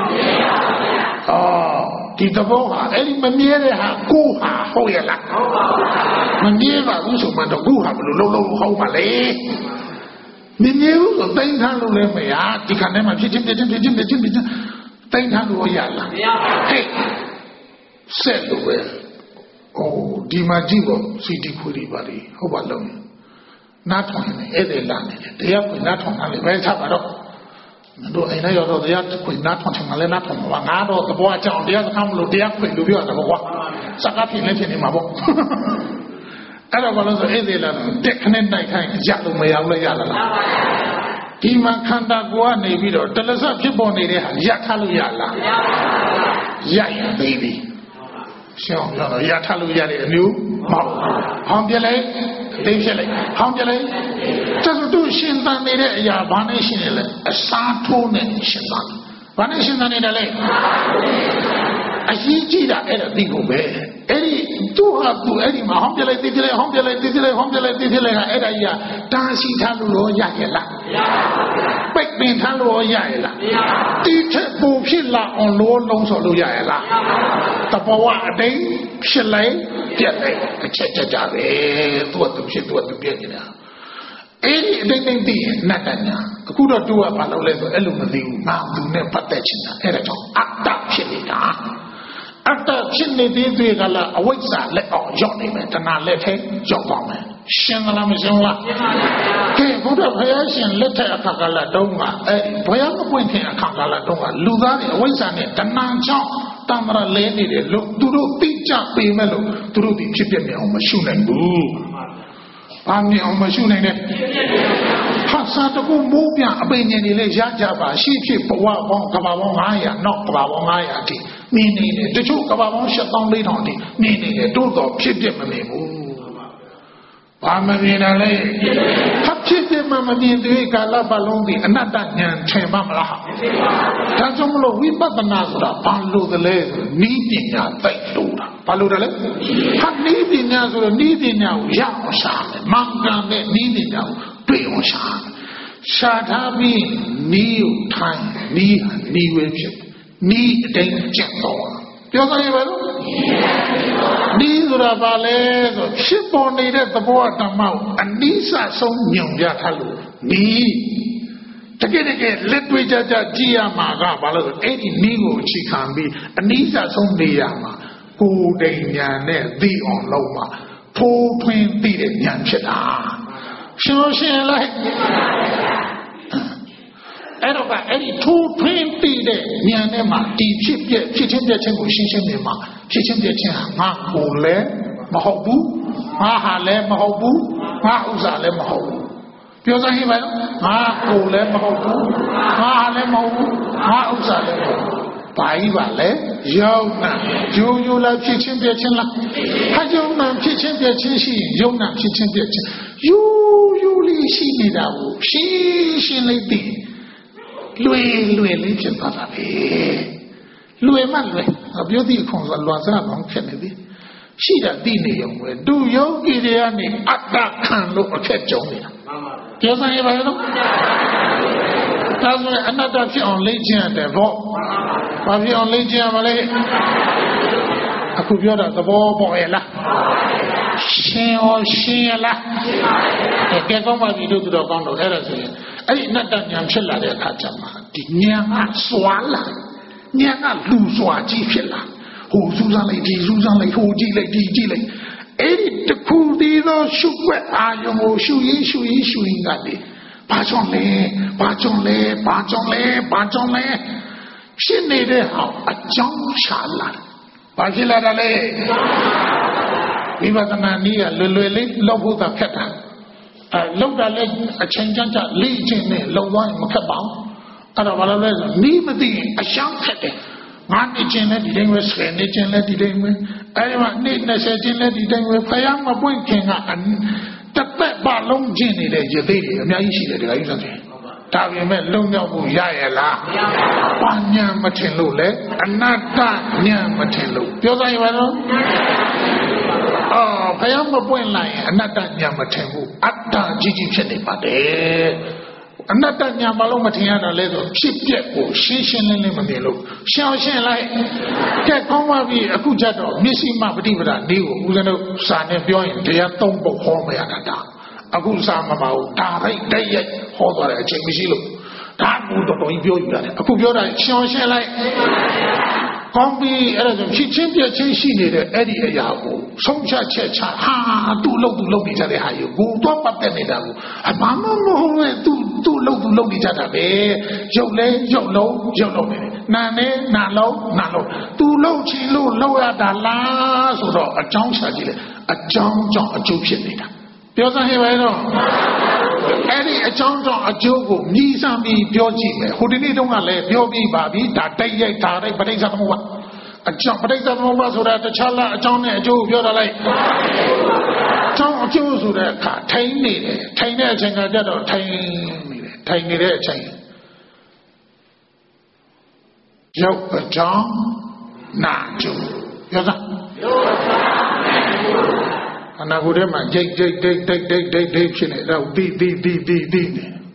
ဒီသဘောဟာအဲ့ဒီမမြဲတဲ့ဟာကိုဟာဟုတ်ရဲ့လားမမြဲပါဘူးဆိုမှတော့ကိုဟာဘယ်လိုလုံးဟုတ်ပါလဲမမြဲဘူးဆိုတိုင်းထားလို့လည်းမရဒီခါထဲမှာဖြစ်ချင်းတိုင်းထားလို့ရလားမရပါဘူးဟဲ့ဆက်လို့ပဲဒီမှာကြည့်ပေါ့စီတီခွေးပါလေဟုတ်ပါလုံးနားထောင်နေအဲ့ဒီလာနေတယ်တရားခွေနားထောင်တာလေပဲချပါတော့တို့အိမ်ထဲရောက်တော့တရားခွေနားထောင်ချင်မှလည်းနားထောင်ပါငါတော့သဘောအကြောင်းတရားစကားမလို့တရားခွေလို့ပြောတာကွာစကားဖြစ်နေမှာပေါ့အဲ့တော့ဘာလို့ဆိုအဲ့ဒီလာတက်ခနဲ့တိုက်ခိုင်းရလို့မရဘူးလေရလားဒီမှာခန္ဓာကိုယ်ကနေပြီးတော့တလဆဖြစ်ပေါ်နေတဲ့ဟာရထားလို့ရလားမရပါဘူးရရင်သေးပြီရှင်းအောင်ပြောတော့ရထားလို့ရတဲ့အမျိုးမဟုတ်ဟောင်းပြလိုက်သိဖြစ်လိုက်ဟောင်းပြလိုက်တဆူတူရှင်သန်နေတဲ့အရာဘာနဲ့ရှင်နေလဲအစားထိုးနဲ့ရှင်သန်ဘာနဲ့ရှင်သန်နေတယ်လဲအရေးကြီးတာအဲ့ဒါသိဖို့ပဲအဲ့ဒီသူ့ဟာသူအဲ့ဒီမှာဟောင်းပြလိုက်သိဖြစ်လိုက်ဟောင်းပြလိုက်သိဖြစ်လိုက်ဟောင်းပြလိုက်သိဖြစ်လိုက်ဟာအဲ့ဒါကြီးကတားရှိထားလို့ရရဲ့လားမရပါဘူးပိတ်ပင်ထားလို့ရရဲ့လားမရပါဘူးတိထက်ပူဖြစ်လာအောင်လုံးဆော်လို့ရရဲ့လားမရပါဘူးတဘောအတိတ်ဖြစ်လိုက်ပြက်လိုက်အချက်ကြပဲသူ့သူဖြစ်သူ့သူပြက်နေတာအဲ့ဒီအတိတ်သိရင်နတ်တညာအခုတော့သူကဘာလုပ်လဲဆိုအဲ့လိုမသိဘူးငါသူနဲ့ပတ်သက်ချင်တာအဲ့ဒါကြောင့်အတ္တဖြစ်နေတာအတ္တဖြစ်နေတဲ့တွေကလည်းအဝိဇ္ဇာလက်အောင်ရောက်နေမယ်တဏှာလက်ထဲရောက်သွားမယ်ရှင်းလားမရှင်းလားကဲဘုရားဘုရားရှင်လက်ထက်အခါကလည်းတုံးကဘုရားမပွင့်ခင်အခါကလည်းတုံးကလူသားတွေအဝိဇ္ဇာနဲ့တဏှာကြောင့်တမရလဲနေတယ်လို့သူတို့သိကြပေမဲ့လို့သူတို့ဒီဖြစ်ပြနေအောင်မရှုနိုင်ဘူးဘာမြင်အောင်မရှုနိုင်တဲ့ဟာစာတကူမိုးပြအပိညာဉ်တွေလည်းရကြပါရှိဖြစ်ဘဝပေါင်းကဘာပေါင်း900နောက်ကဘာပေါင်း900အထိမြင်နေတယ်တချို့ကဘာပေါင်း7400အထိမြင်နေတယ်တိုးတော့ဖြစ်ပြမမြင်ဘူးဘာမမြင်တာလဲဖြစ်ပြမမြင်တဲ့ကာလပတ်လုံးဒီအနတ္တဉာဏ်ထင်ပါမလားဒါကြောင့်မလို့ဝိပဿနာဆိုတာဘာလို့တလဲနီးပညာသိလို့တာဘာလို့တလဲဟာနီးပညာဆိုတော့နီးပညာကိုရအောင်ရှာမယ်မှန်ကန်တဲ့နီးပညာကိုတွေ့အောင်ရှာထားပြီးနီးကိုထိုင်နီးဟာနီးဝဲဖြစ်နီးအတိုင်းကျက်တော့ပြောကြရပါလို့နီးဆိုတာဘာလဲဆိုဖြစ်ပေါ်နေတဲ့သဘောဓမ္မကိုအနိစ္စဆုံးညွန်ပြထားလို့နီးတကယ်လက်တွေ့ကြကြည့်ရမှာကဘာလို့ဆိုအဲ့ဒီနီးကိုအခြေခံပြီးအနိစ္စဆုံးနေရမှာကိုယ်တိမ်ညာနဲ့သိအောင်လုပ်မှာထိုးထွင်းသိတဲ့ဉာဏ်ဖြစ်တာရှင်လိုက်အဲ့တော့ကအဲ့ဒီထိုးထွင်းတည်တဲ့ဉာဏ်နဲ့မှဒီဖြစ်ချင်းပြက်ချင်းကိုရှင်းရှင်းနေမှာဖြစ်ချင်းပြက်ချင်းဟာငါကိုလည်းမဟုတ်ဘူးငါဟာလည်းမဟုတ်ဘူးငါဥစ္စာလည်းမဟုတ်ဘူးပြောစမ်းဟိပါနော်ငါကိုလည်းမဟုတ်ဘူးငါဟာလည်းမဟုတ်ဘူးငါဥစ္စာလည်းမဟုတ်ဘူးဘာကြီးပါလဲယုံနာယုံယုံလာဖြစ်ချင်းပြချင်းလားဟာယုံနာဖြစ်ချင်းပြချင်းရှိယုံနာဖြစ်ချင်းပြချင်းယူလေးရှိနေတာကိုရှင်းလေးသိလွယ်လေးဖြစ်သွားတာပဲလွယ်မှလွယ်ပြောသည့်အခွန်ဆိုလွန်စရာကောင်းဖြစ်နေပြီရှိတာသိနေရုံပဲသူယောဂီတွေကနေအတ္တခံလို့အခက်ကြုံနေတာပြောစမ်းရပါရဲ့နော်ဒါဆိုရင်အနတ္တဖြစ်အောင်လေ့ကျင့်ရတယ်ဗောဘာဖြစ်အောင်လေ့ကျင့်ရမလဲအခုပြောတာသဘောပေါက်ရဲ့လားရှင်းရလားကဲကောင်းပါပြီတို့တော်ကောင်းတော့အဲ့ဒါဆိုရင်အဲ့ဒီအနတ္တဉာဏ်ဖြစ်လာတဲ့အခါကျမှဒီဉာဏ်ကစွာလာဉာဏ်ကလူစွာကြီးဖြစ်လာဟိုစူးစမ်းလိုက်ဒီစူးစမ်းလိုက်ဟိုကြည့်လိုက်ဒီကြည့်လိုက်အဲ့ဒီတခုတည်းသောရှုွက်အာယုံကိုရှုရင်းကနေဘာကြောင့်လဲဖြစ်နေတဲ့ဟောအကြောင်းရှာလာဘာဖြစ်လာတာလဲဝိပဿနာနည်းကလွယ်လေးလောက်ဖို့သာခက်တာလောက်တာလဲအချိန်ကြကြလေ့ကျင့်နေလောက်သွားရင်မခက်ပါဘူးအဲ့တော့ဘာလို့လဲဆိုနီးမသိရင်အရှောင်းခက်တယ်ငါနေခြင်းလဲဒီတိုင်းပဲဆွေနေခြင်းလဲဒီတိုင်းပဲအဲဒီမှာနေ့20ခြင်းလဲဒီတိုင်းပဲဖယားမပွင့်ခင်ကတစ်သက်ပါလုံးကျင့်နေတဲ့ရသေးတွေအများကြီးရှိတယ်ဒီကကြီးဆိုရင်ဒါပေမဲ့လုံမြောက်မှုရရလားပညာမထင်လို့လေအနတ္တဉာဏ်မထင်လို့ပြောစမ်းရပါတော့ဖယားမပွင့်လိုက်ရင်အနတ္တဉာဏ်မထင်ဘူးအတ္တကြီးဖြစ်နေပါတယ်အနတ္တဉာဏ်ဘာလို့မထင်ရတာလဲဆိုဖြစ်ပျက်ကိုရှင်းလင်းမမြင်လို့ရှင်းလိုက်ကဲကောင်းပါပြီအခုကြတော့မျက်စိမှပฏิပဒါနေကိုဦးဇင်းတို့စာနဲ့ပြောရင်တရား၃ပုဒ်ဟောမရတာအခုစာမပါဘူးဒါရိုက်တိုက်ရိုက်ဟောသွားတဲ့အချိန်မရှိလို့ဒါကူတော်ကြီးပြောယူရတယ်အခုပြောတာရှင်းလိုက်ကောင်းပြီအဲ့ဒါဆိုဖြစ်ချင်းပြချင်းရှိနေတဲ့အဲ့ဒီအရာကိုဆုံးဖြတ်ချက်ချဟာသူ့လုပ်နေကြတဲ့ဟာယူကိုတော့ပတ်သက်နေတာကိုဘာမှမဟုတ်ရဲ့သူ့လုပ်နေကြတာပဲရုပ်လဲရုပ်လုံးနေနာနဲ့နာလုံးသူလုပ်ချင်လို့လုပ်ရတာလားဆိုတော့အကြောင်းရှာကြည့်လေအကြောင်းကြောင့်အကျိုးဖြစ်နေတာပြောစမ်းဟဲ့ပါတော့အဲ့ဒီအကြောင်းကြောင့်အကျိုးကိုမြည်စမ်းပြီးပြောကြည့်မယ်ဟိုဒီနေ့တုန်းကလည်းပြောပြီးပါပြီဒါတိုက်ရိုက်ဒါရိုက်ပဋိစ္စသမုပ္ပါအကြောင်းပဋိစ္စသမုပ္ပါဆိုတာတခြားလားအကြောင်းနဲ့အကျိုးကိုပြောတာလိုက်အကြောင်းအကျိုးဆိုတဲ့အခါထိုင်နေတယ်ထိုင်တဲ့အချိန်ကကြတော့ထိုင်နေတဲ့အချိန်ရုပ်အကြောင်းနာကျိုးပြောစမ်းအနာဂတ်ထဲမှာကြိတ်ဖြစ်နေတော့တိနေတိဖြစ်နေ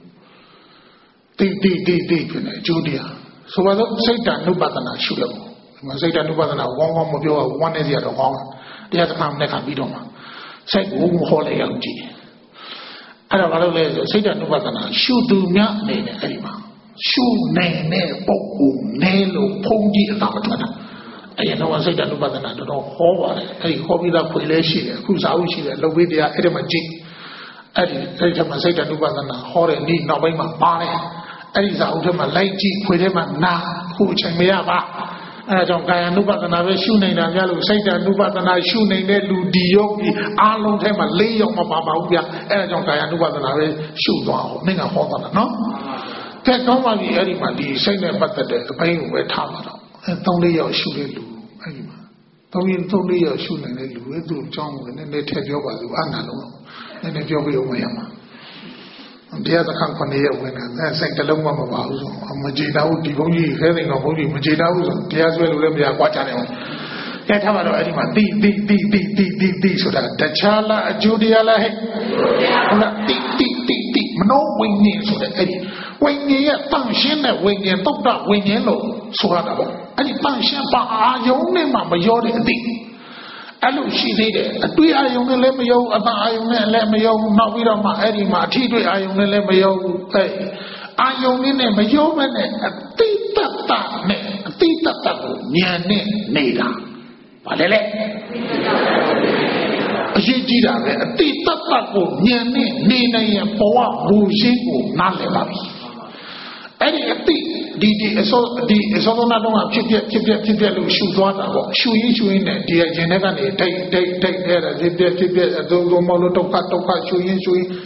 အကျိုးတရားဆိုပါတော့စိတ်တ ानु ပဒနာရှုလို့ဒီမှာစိတ်တ ानु ပဒနာဝမ်းမပြောဝမ်းနေကြတော့ကောင်းတရားတစ်ခါနဲ့ခါပြီးတော့မှစိတ်ကိုမဟောလိုက်အောင်ကြည့်အဲ့ဒါဘာလို့လဲဆိုစိတ်တ ानु ပဒနာရှုသူများအနေနဲ့အဲ့ဒီမှာရှုနေတဲ့ပုံကိုနဲလို့ဖုံးကြည့်အတာမထွက်တာအဲ့ရတော့စိတ်တ ानु ပဒနာတော့ဟောပါတယ်အဲ့ဒီဟောပြီးသားခွေလဲရှိတယ်အခုစာအုပ်ရှိတယ်လုပ်ပေးတရားအဲ့ဒီမှာကြည့်အဲ့ဒီမှာစိတ်တ ानु ပဒနာဟောတဲ့နေ့နောက်ပိုင်းမှာပါတယ်အဲ့ဒီစာအုပ်ထဲမှာလိုက်ကြည့်ခွေထဲမှာနာခုအချိန်မရပါအဲ့ဒါကြောင့်ကာယ ानु ပဒနာပဲရှုနေတာများလို့စိတ်တ ानु ပဒနာရှုနေတဲ့လူဒီယောဂီအားလုံးထဲမှာ၄ယောက်မပါဘူးဗျအဲ့ဒါကြောင့်ကာယ ानु ပဒနာပဲရှုသွားအောင်မင်းကဟောသွားတာနော်ကဲကောင်းပါပြီအဲ့ဒီမှာဒီစိတ်နဲ့ပတ်သက်တဲ့အပိုင်းကိုပဲထားပါတော့3-4ယောက်ရှုတဲ့လူအဲ့ဒီမှာ3-4ယောက်ရှုနေတဲ့လူရဲ့သူ့အကြောင်းကိုနည်းနည်းထည့်ပြောပါလို့အနာလုံးနည်းနည်းပြောပြအောင်ရမှာတရားသခန်း9ရက်ဝင်တာစိတ်တလုံးမပါဘူးဆိုမကြေတာဘူးဒီဘုန်းကြီးခဲသိန်းတော်ဘုန်းကြီးမကြေတာဘူးဆိုတရားဆွဲလို့လည်းမရကွာကြတယ်ဟုတ်ကဲထားပါတော့အဲ့ဒီမှာတိဆိုတာတခြားလားအကျိုးတရားလားဟဲ့ဟုတ်လားတိမနောဝိညာဉ်ဆိုတဲ့အဲ့ဒီဝိညာဉ်ရဲ့တန့်ရှင်းတဲ့ဝိညာဉ်တုတ်တဝိညာဉ်လို့ဆိုရတာပေါ့အဲ့ဒီတန့်ရှင်းပါအာယုံနဲ့မှမရောတဲ့အတိအဲ့လိုရှိသေးတယ်အတွေ့အာယုံနဲ့လည်းမရောအတန်အာယုံနဲ့လည်းမရောနောက်ပြီးတော့မှအဲ့ဒီမှာအထီးတွေ့အာယုံနဲ့လည်းမရောအဲ့အာယုံနဲ့မရောမဲ့နဲ့အတိတ္တနဲ့အတိတ္တကိုဉာဏ်နဲ့နေတာဘာလဲအအရေးကြီးတာပဲအတိတတ်တတ်ကိုဉာဏ်နဲ့နေနိုင်ရင်ဘဝဘူရှင်းကိုနားလည်ပါပြီအဲ့ဒီအတိဒီအစောနာတော့ဖြစ်ပြလို့ရှူသွားတာပေါ့ရှူရင်းနဲ့ဒီအကျင်တွေကနေတိတ်အဲ့ဒါဖြစ်ပြအသုံးမလို့တော့ကရှူရင်း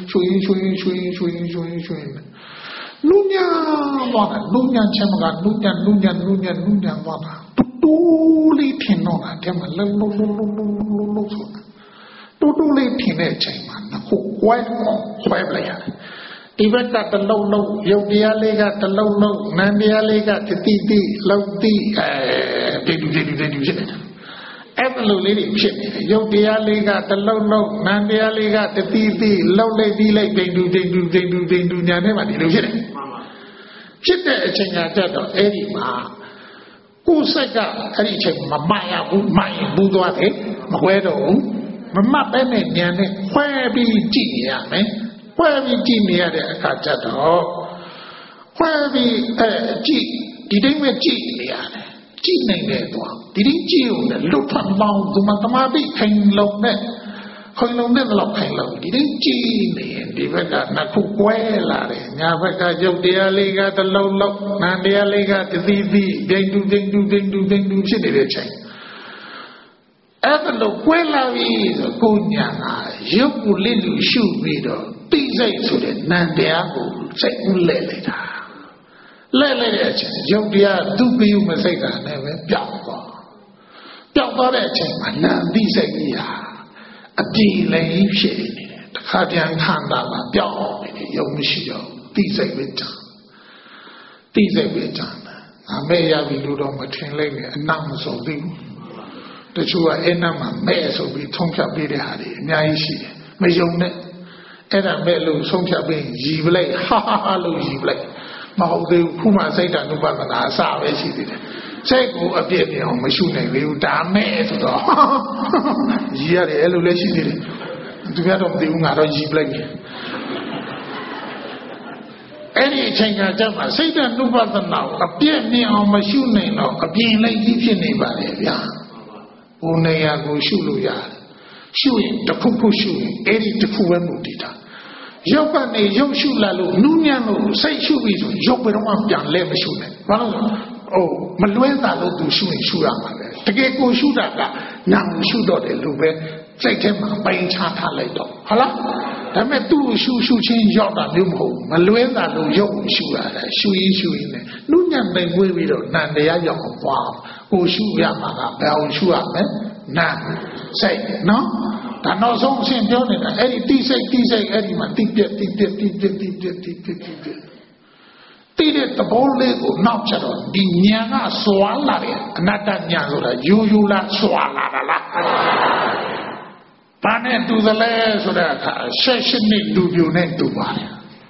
လူညာသွားတာလူညာချက်မကလူညာသွားတာတူလေးထင်တော့တာတဲ့မှာလုံးဆိုတာတူလေးထင်တဲ့အချိန်မှာခုကွဲပလိုက်ရတယ်ဒီဘက်ကတလုံးရုပ်တရားလေးကတလုံးနာမ်တရားလေးကတိလောက်တိဒီဖြစ်နေတာအဲ့လိုလေးတွေဖြစ်နေတယ်ရုပ်တရားလေးကတလုံးနာမ်တရားလေးကတိလောက်လိုက်တိလိုက်ဒိန်တူညာထဲမှာဒီလိုဖြစ်တယ်ဖြစ်တဲ့အချိန်ကကြတော့အဲ့ဒီမှာကိုယ်စိတ်ကအဲ့ဒီအချိန်မမှန်ရဘူးမှန်ရင်ဘူးသွားတယ်မခွဲတော့ဘူးမမှတ်ပဲနဲ့ဉာဏ်နဲ့ခွဲပြီးကြည့်ရမယ်ခွဲပြီးကြည့်နေရတဲ့အခါကျတော့ခွဲပြီးကြည့်ဒီတိုင်းပဲကြည့်နေရတယ်ကြည့်နိုင်တယ်တော့ဒီတိုင်းကြည့်ုံနဲ့လွတ်ဖတ်ပေါင်းဒီမှာတမာတိခိုင်လုံးနဲ့တော့ခိုင်လုံးဒီတိုင်းကြည့်နေရင်ဒီဘက်ကနှစ်ခုကွဲလာတယ်ညာဘက်ကရုပ်တရားလေးကတလုံးနာမ်တရားလေးကတိဒိန်တူဖြစ်နေတဲ့ချိန်အဲ့ဒါလို့ကွဲလာပြီဆိုကိုညာကရုပ်ကိုလေးလူရှုပြီးတော့တိစိတ်ဆိုတဲ့နံတရားကိုစိတ်ဦးလဲလိုက်တာလဲလိုက်တဲ့အချိန်ရုပ်တရားသူ့ပြုမစိတ်တာနဲ့ပဲပျောက်သွားတဲ့အချိန်မှာနံတိစိတ်ကြီးဟာအပြေလည်းဖြစ်နေတယ်တခါတည်းခန္ဓာမှာပျောက်နေတယ်ရုပ်မရှိတော့တိစိတ်ပဲကြာအမေရပြီလို့တော့မထင်လိုက်နဲ့အနောက်မဆုံးသေးဘူးတချို့ကအဲ့နာမှာမဲ့ဆိုပြီးထုံးဖြတ်ပေးတဲ့ဟာတွေအများကြီးရှိတယ်မယုံနဲ့အဲ့ဒါမဲ့လို့ဆုံးဖြတ်ပြီးရီပလိုက်ဟာလို့ရီပလိုက်မဟုတ်သေးဘူးခုမှစိတ်ဓာတ်ဥပဒနာအစပဲရှိသေးတယ်စိတ်ကိုအပြည့်ပြည့်အောင်မရှုနိုင်ဘူးဒါမဲ့ဆိုတော့ရီရတယ်အဲ့လိုလည်းရှိသေးတယ်သူကတော့မသိဘူးငါတော့ရီပလိုက်တယ်အဲ့ဒီအချိန်ကကြမှာစိတ်ဓာတ်ဥပဒနာကိုအပြည့်မြင်အောင်မရှုနိုင်တော့အပြင်းလိုက်ကြီးဖြစ်နေပါလေဗျာဘုံနေရာကိုရှုလို့ရတယ်ရှုရင်တစ်ခုရှုရင်အဲ့ဒီတစ်ခုပဲမူတည်တာရုပ်ကနေရုပ်ရှုလာလို့နူးညံ့လို့စိတ်ရှုပြီးဆိုရုပ်ဘယ်တော့မှပြန်လဲမရှုနိုင်ဘာလို့လဲမလွဲတာလို့သူရှုရင်ရှုရမှာပဲတကယ်ကိုရှုတာကနာမ်ရှုတော့တယ်လို့ပဲစိတ်ထဲမှာပိုင်းခြားထားလိုက်တော့ဟုတ်လားဒါပေမဲ့သူ့ရှုချင်းရောက်တာမျိုးမဟုတ်ဘူးမလွဲတာလို့ရုပ်ရှုရတယ်ရှုရင်းနဲ့နူးညံ့ပိန်ဝေးပြီးတော့နာမ်တရားရောက်အောင်သွားကိုရှုရမှာကဘယ်အောင်ရှုရမလဲနာမ်စိတ်နော်ဒါနောက်ဆုံးအရှင်ပြောနေတာအဲ့ဒီတိစိတ်အဲ့ဒီမှာတိပြက်တိတဲ့သဘောလေးကိုနောက်ချက်တော့ဒီဉာဏ်ကစွာလာတယ်အနတ္တဉာဏ်ဆိုတာယူလားစွာလာတာလားဘာနဲ့တူသလဲဆိုတဲ့အခါ16နှစ်လူပြိုနဲ့တူပါတယ်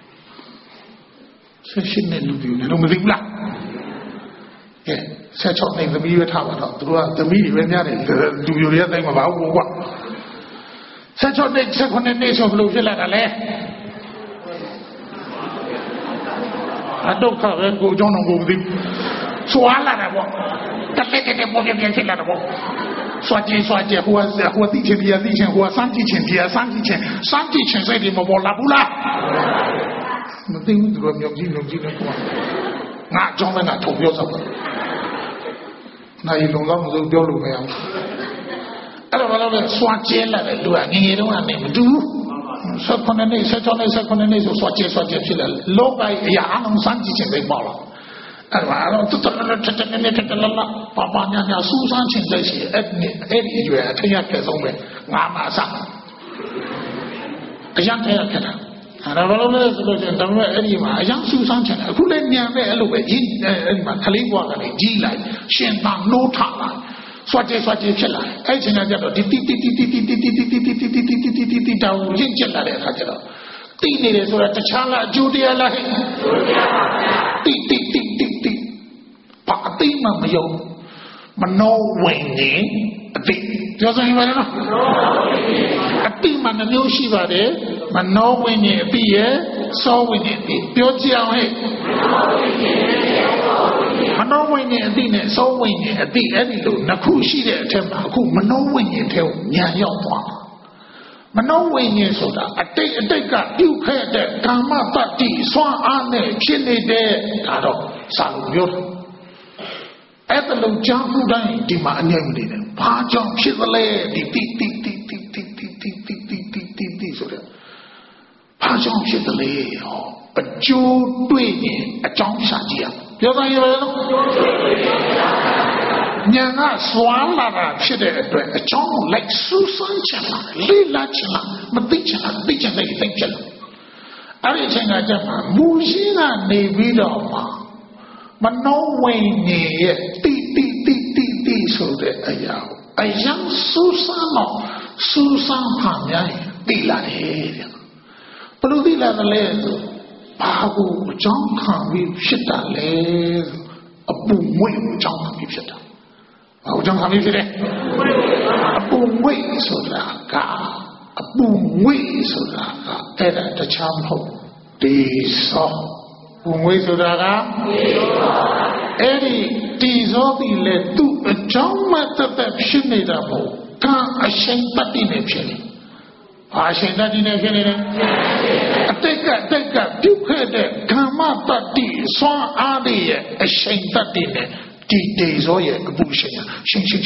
16နှစ်လူပြိုနဲ့တော့မသိဘူးလားကဲ16နှစ်သမီးပဲထားပါတော့သူတို့ကသမီးတွေပဲများတယ်လူပြိုတွေကသိမပါဘူးကွာ16နှစ်19နှစ်ဆိုဘယ်လိုဖြစ်လာတာလဲအတော့ခါပဲကိုကြောင်းတော့ကိုမသိစွာလာတာပေါ့တက်ပေါ်ပြန်ဖြစ်လာတာပေါ့စွာကြည့်ဟိုသိချင်တရားသိချင်ဟိုစမ်းကြည့်ချင်တရားစမ်းကြည့်ချင်စိတ်တွေမပေါ်လာဘူးလားမသိဘူးသူတို့မြောက်ကြီးနဲ့ကွာငါကြောင်းနဲ့ငါထုတ်ပြောစမ်းနိုင်လုံးတော့မစိုးပြောလို့မရဘူးအဲ့တော့ဘာလို့လဲစွာကျဲလာတယ်သူကငငယ်တုန်းကနေမတူဘူး16နှစ်ဆိုစွာကျဲဖြစ်လာလောကအရာအလုံးစမ်းကြည့်ချင်ပဲပေါ့လားအဲ့ဒါတော့တူလာပပညာစူးစမ်းချင်တဲ့ရှိအဲ့ဒီအရွယ်အထက်ရပြဆုံးပဲငါမှအစအရင်တည်းရခဲ့တာအဲ့ဒါဘာလို့လဲဆိုတော့ဒါပေမဲ့အဲ့ဒီမှာအရင်စူးစမ်းချင်တယ်အခုလည်းညံပဲအဲ့လိုပဲကြီးအဲ့ဒီမှာခလေးဘွားကနေကြီးလိုက်ရှင်သာနိုးထလာစွာကျဲဖြစ်လာအဲ့ချိန်ကကျတော့ဒီတီတောင်ရင့်ကျက်လာတဲ့အခါကျတော့တိနေတယ်ဆိုတာတခြားလားအကျိုးတရားလားဟဲ့တိဘာအသိမှမယုံမနောဝိညာဉ်အသိပြောစမ်းရပါလားအသိမှနှမျိုးရှိပါတယ်မနောဝိညာဉ်အသိရဲ့စောဝိညာဉ်အသိပြောကြည့်အောင်ဟဲ့မနောဝိညာဉ်အသိနဲ့စောဝိညာဉ်အသိအဲ့ဒီလိုနှစ်ခုရှိတဲ့အထက်မှာအခုမနောဝိညာဉ်ထဲကိုဉာဏ်ရောက်သွားမနောဝိညာဉ်ဆိုတာအတိတ်ကပြုခဲ့တဲ့ကာမတတ္တိစွမ်းအားနဲ့ဖြစ်နေတဲ့ဒါတော့စာလို့ပြောတယ်အဲ့ဒါလုံးကြောင့်တိုင်းဒီမှာအငြိမ့်နေတယ်ဘာကြောင့်ဖြစ်သလဲဒီတိဆိုတဲ့ဘာကြောင့်ဖြစ်သလဲဟောအကျိုးတွေ့ရင်အကြောင်းရှာကြည့်ရပြောသားရပါတော့ညာကစွမ်းလာတာဖြစ်တဲ့အတွက်အကြောင်းကိုလိုက်စူးစမ်းချင်လာလေ့လာချင်လာမသိချင်လာသိချင်တဲ့သိချင်လာအဲ့ဒီအချိန်ကကျမှမူရှိကနေပြီးတော့မနောဝိညာဉ်ရဲ့တိဆိုတဲ့အရာကိုအယံစူးစမ်းတော့စူးစမ်းမှများရင်သိလာတယ်တဲ့ဘယ်လိုသိလာသလဲဆိုဘာကိုအကြောင်းခံပြီးဖြစ်တာလဲဆိုအပူမွေ့ကိုအကြောင်းခံပြီးဖြစ်တာဘာကိုအကြောင်းခံပြီးဖြစ်တယ်အပူမွေ့ဆိုတာကအပူမွေ့ဆိုတာကအဲ့ဒါတခြားမဟုတ်ဒီစောပူမွေ့ဆိုတာကအဲ့ဒီဒီဇောပြီလေသူ့အကြောင်းမှသက်ဖြစ်နေတာမဟုတ်ကံအရှိန်တတ်နေဖြစ်နေဘာအရှိန်တတ်နေဖြစ်နေလဲအတိတ်ကပြုခဲ့တဲ့ကမ္မတတ္တိစွမ်းအားတွေရဲ့အရှိန်တတ်နေဒီဒီဇောရဲ့အပူရှိန်ရှင်ဖြစ်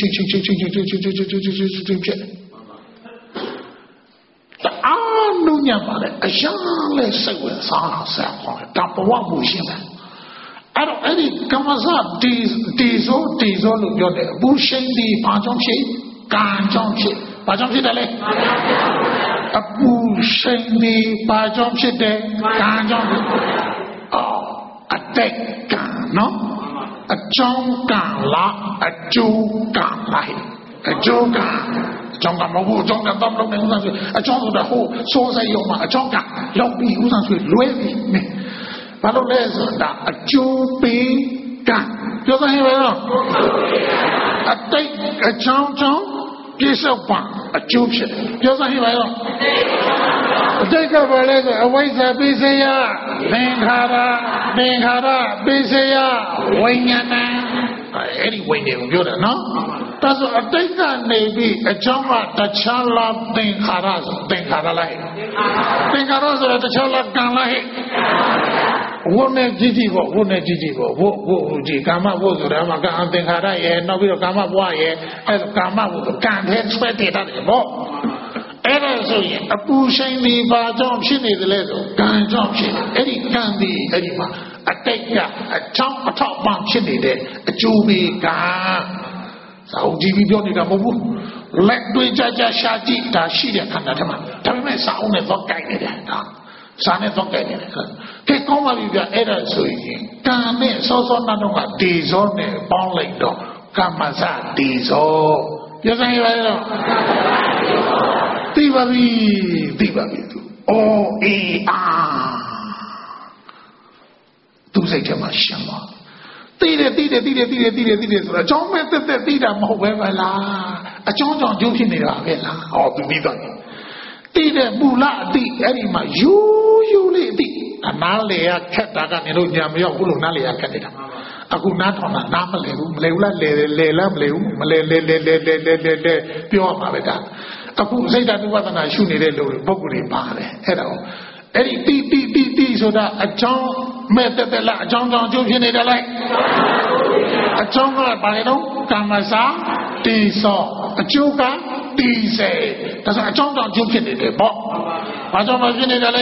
အားလုံးညပါလေအရှာလဲစိတ်ဝင်စားတာခေါ်တာဘဝမှုရှိတယ်အဲ့ဒီကမ္မစဒီဇောလို့ပြောတယ်အပူရှိန်ဒီဘာကြောင့်ဖြစ်ကံကြောင့်ဖြစ်ဘာကြောင့်ဖြစ်တယ်လဲအပူရှိန်ဒီဘာကြောင့်ဖြစ်တယ်ကံကြောင့်အတိတ်ကံနော်အကြောင်းကံလားအကျိုးကံလားအကျိုးကံအကြောင်းကမဟုတ်ဘူးအကြောင်းကတော့လုံးနေဥစ္စာဆိုအကြောင်းဆိုတာဟိုစိုးစိတ်ရုံမှာအကြောင်းကလောက်ပြီးဥစ္စာဆိုလွဲပြီးဘာလို့လဲဆိုတာအကျိုးပေးကံပြောသားဟဲ့ပါတော့အတိတ်အကြောင်းပြည့်စုံပါအကျိုးဖြစ်ပြောသားဟဲ့ပါတော့အတိတ်ကဘာလဲဆိုအဝိဇ္ဇာပိစေယသင်္ခါရပိစေယဝိညာဏအဲ့ဒီဝိညာဉ်ကိုပြောတာနော်ဒါဆိုအတိတ်ကနေပြီးအကြောင်းကတခြားလားသင်္ခါရဆိုသင်္ခါရလားသင်္ခါရဆိုတော့တခြားလားကံလားဟဲ့ဝုန်းနဲ့ကြည့်ကြည့်ပေါ့ဝုန်းကြည့်ကြကာမဝုဆိုတာမှာကံသင်္ခါရရဲ့နောက်ပြီးတော့ကာမဘဝရဲ့အဲ့ဒါကာမဝုကံထဲဆွဲတည်တတ်တယ်ပေါ့အဲ့ဒါဆိုရင်အပူရှိန်ဒီဘာကြောင့်ဖြစ်နေသလဲဆိုကံကြောင့်ဖြစ်အဲ့ဒီကံဒီအဲ့ဒီမှာအတိတ်ကအထောက်ပံ့ဖြစ်နေတဲ့အကျိုးပေးကံသာဦးကြည့်ပြီးပြောနေတာမဟုတ်ဘူးလက်တွေ့ကြရှာကြည့်ဒါရှိတဲ့ခန္ဓာထဲမှာဒါပေမဲ့စာအုပ်နဲ့တော့ကြိုက်နေတယ်ဒါစာနဲ့တော့ကြိုက်နေတယ်ကဲကောင်းပါပြီဗျအဲ့ဒါဆိုရင်ကံနဲ့စောစောနောက်တော့ကဒီဇောနဲ့ပေါင်းလိုက်တော့ကမ္မစဒီဇောပြောစမ်းရပါတော့သိပါပြီသူအော်အေးအာသူစိတ်ထဲမှာရှင်းသွားသိတယ်ဆိုတာအကြောင်းမဲ့တက်သိတာမဟုတ်ပဲမလားအကြောင်းကြောင့်ကျိုးဖြစ်နေတာပဲလားဟောသူပြီးတော့သိတဲ့မူလအတိအဲ့ဒီမှာယူလေးအတိအနားလေရခက်တာကနေလို့ညာမရောက်ဘူးလို့နားလေရခက်နေတာအခုနားထောင်တာနားမလဲဘူးမလဲဘူးလားလဲလားမလဲဘူးမလဲပြောမှာပဲဒါအခုစိတ်ဓာတ်ဝိပဿနာရှုနေတဲ့လူပုဂ္ဂိုလ်တွေပါတယ်အဲ့ဒါကိုအဲ့ဒီတိဆိုတာအကြောင်းမဲ့တက်လားအကြောင်းကြောင့်ကျိုးဖြစ်နေတယ်လိုက်အကြောင်းကဘာလဲတော့ကမ္မစာတိသောအကျိုးကတိစေဒါဆိုအကြောင်းကြောင့်ကျိုးဖြစ်နေတယ်ပေါ့ဘာကြောင့်မဖြစ်နေတယ်လဲ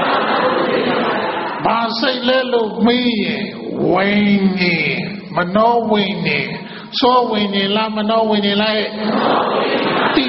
ဘာစိတ်လဲလို့မေးရင်ဝိညာဉ်မနောဝိညာဉ်သောဝိညာဉ်လားမနောဝိညာဉ်လားတိ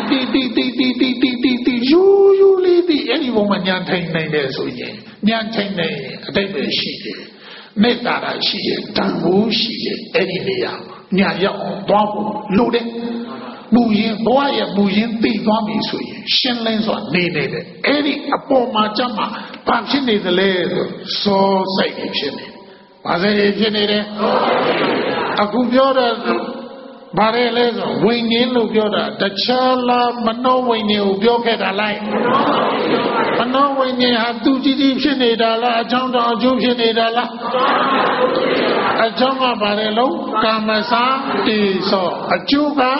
ယူလေးတိအဲ့ဒီဘုံမှာညာထိုင်နိုင်တယ်ဆိုရင်ညာထိုင်နိုင်အတိတ်ပဲရှိတယ်မေတ္တာရှိတယ်တန်ဖိုးရှိတယ်အဲ့ဒီနေရာညာရောက်သွားဖို့လိုတယ်မူရင်ဘဝရဲ့မူရင်သိသွားပြီဆိုရင်ရှင်းလင်းစွာနေနေတယ်အဲ့ဒီအပေါ်မှာကျမှဘာဖြစ်နေသလဲဆိုစောစိတ်ဖြစ်နေဘာစိတ်ဖြစ်နေတယ်အခုပြောတဲ့ဘာလဲဆိုဝိညာဉ်လို့ပြောတာတခြားလားမနောဝိညာဉ်ကိုပြောခဲ့တာလိုက်မနောဝိညာဉ်ဟာသူကြည်ဖြစ်နေတာလားအကြောင်းတောင်အကျိုးဖြစ်နေတာလားအကြောင်းကဘာလဲလို့ကာမစာတိသောအကျိုးက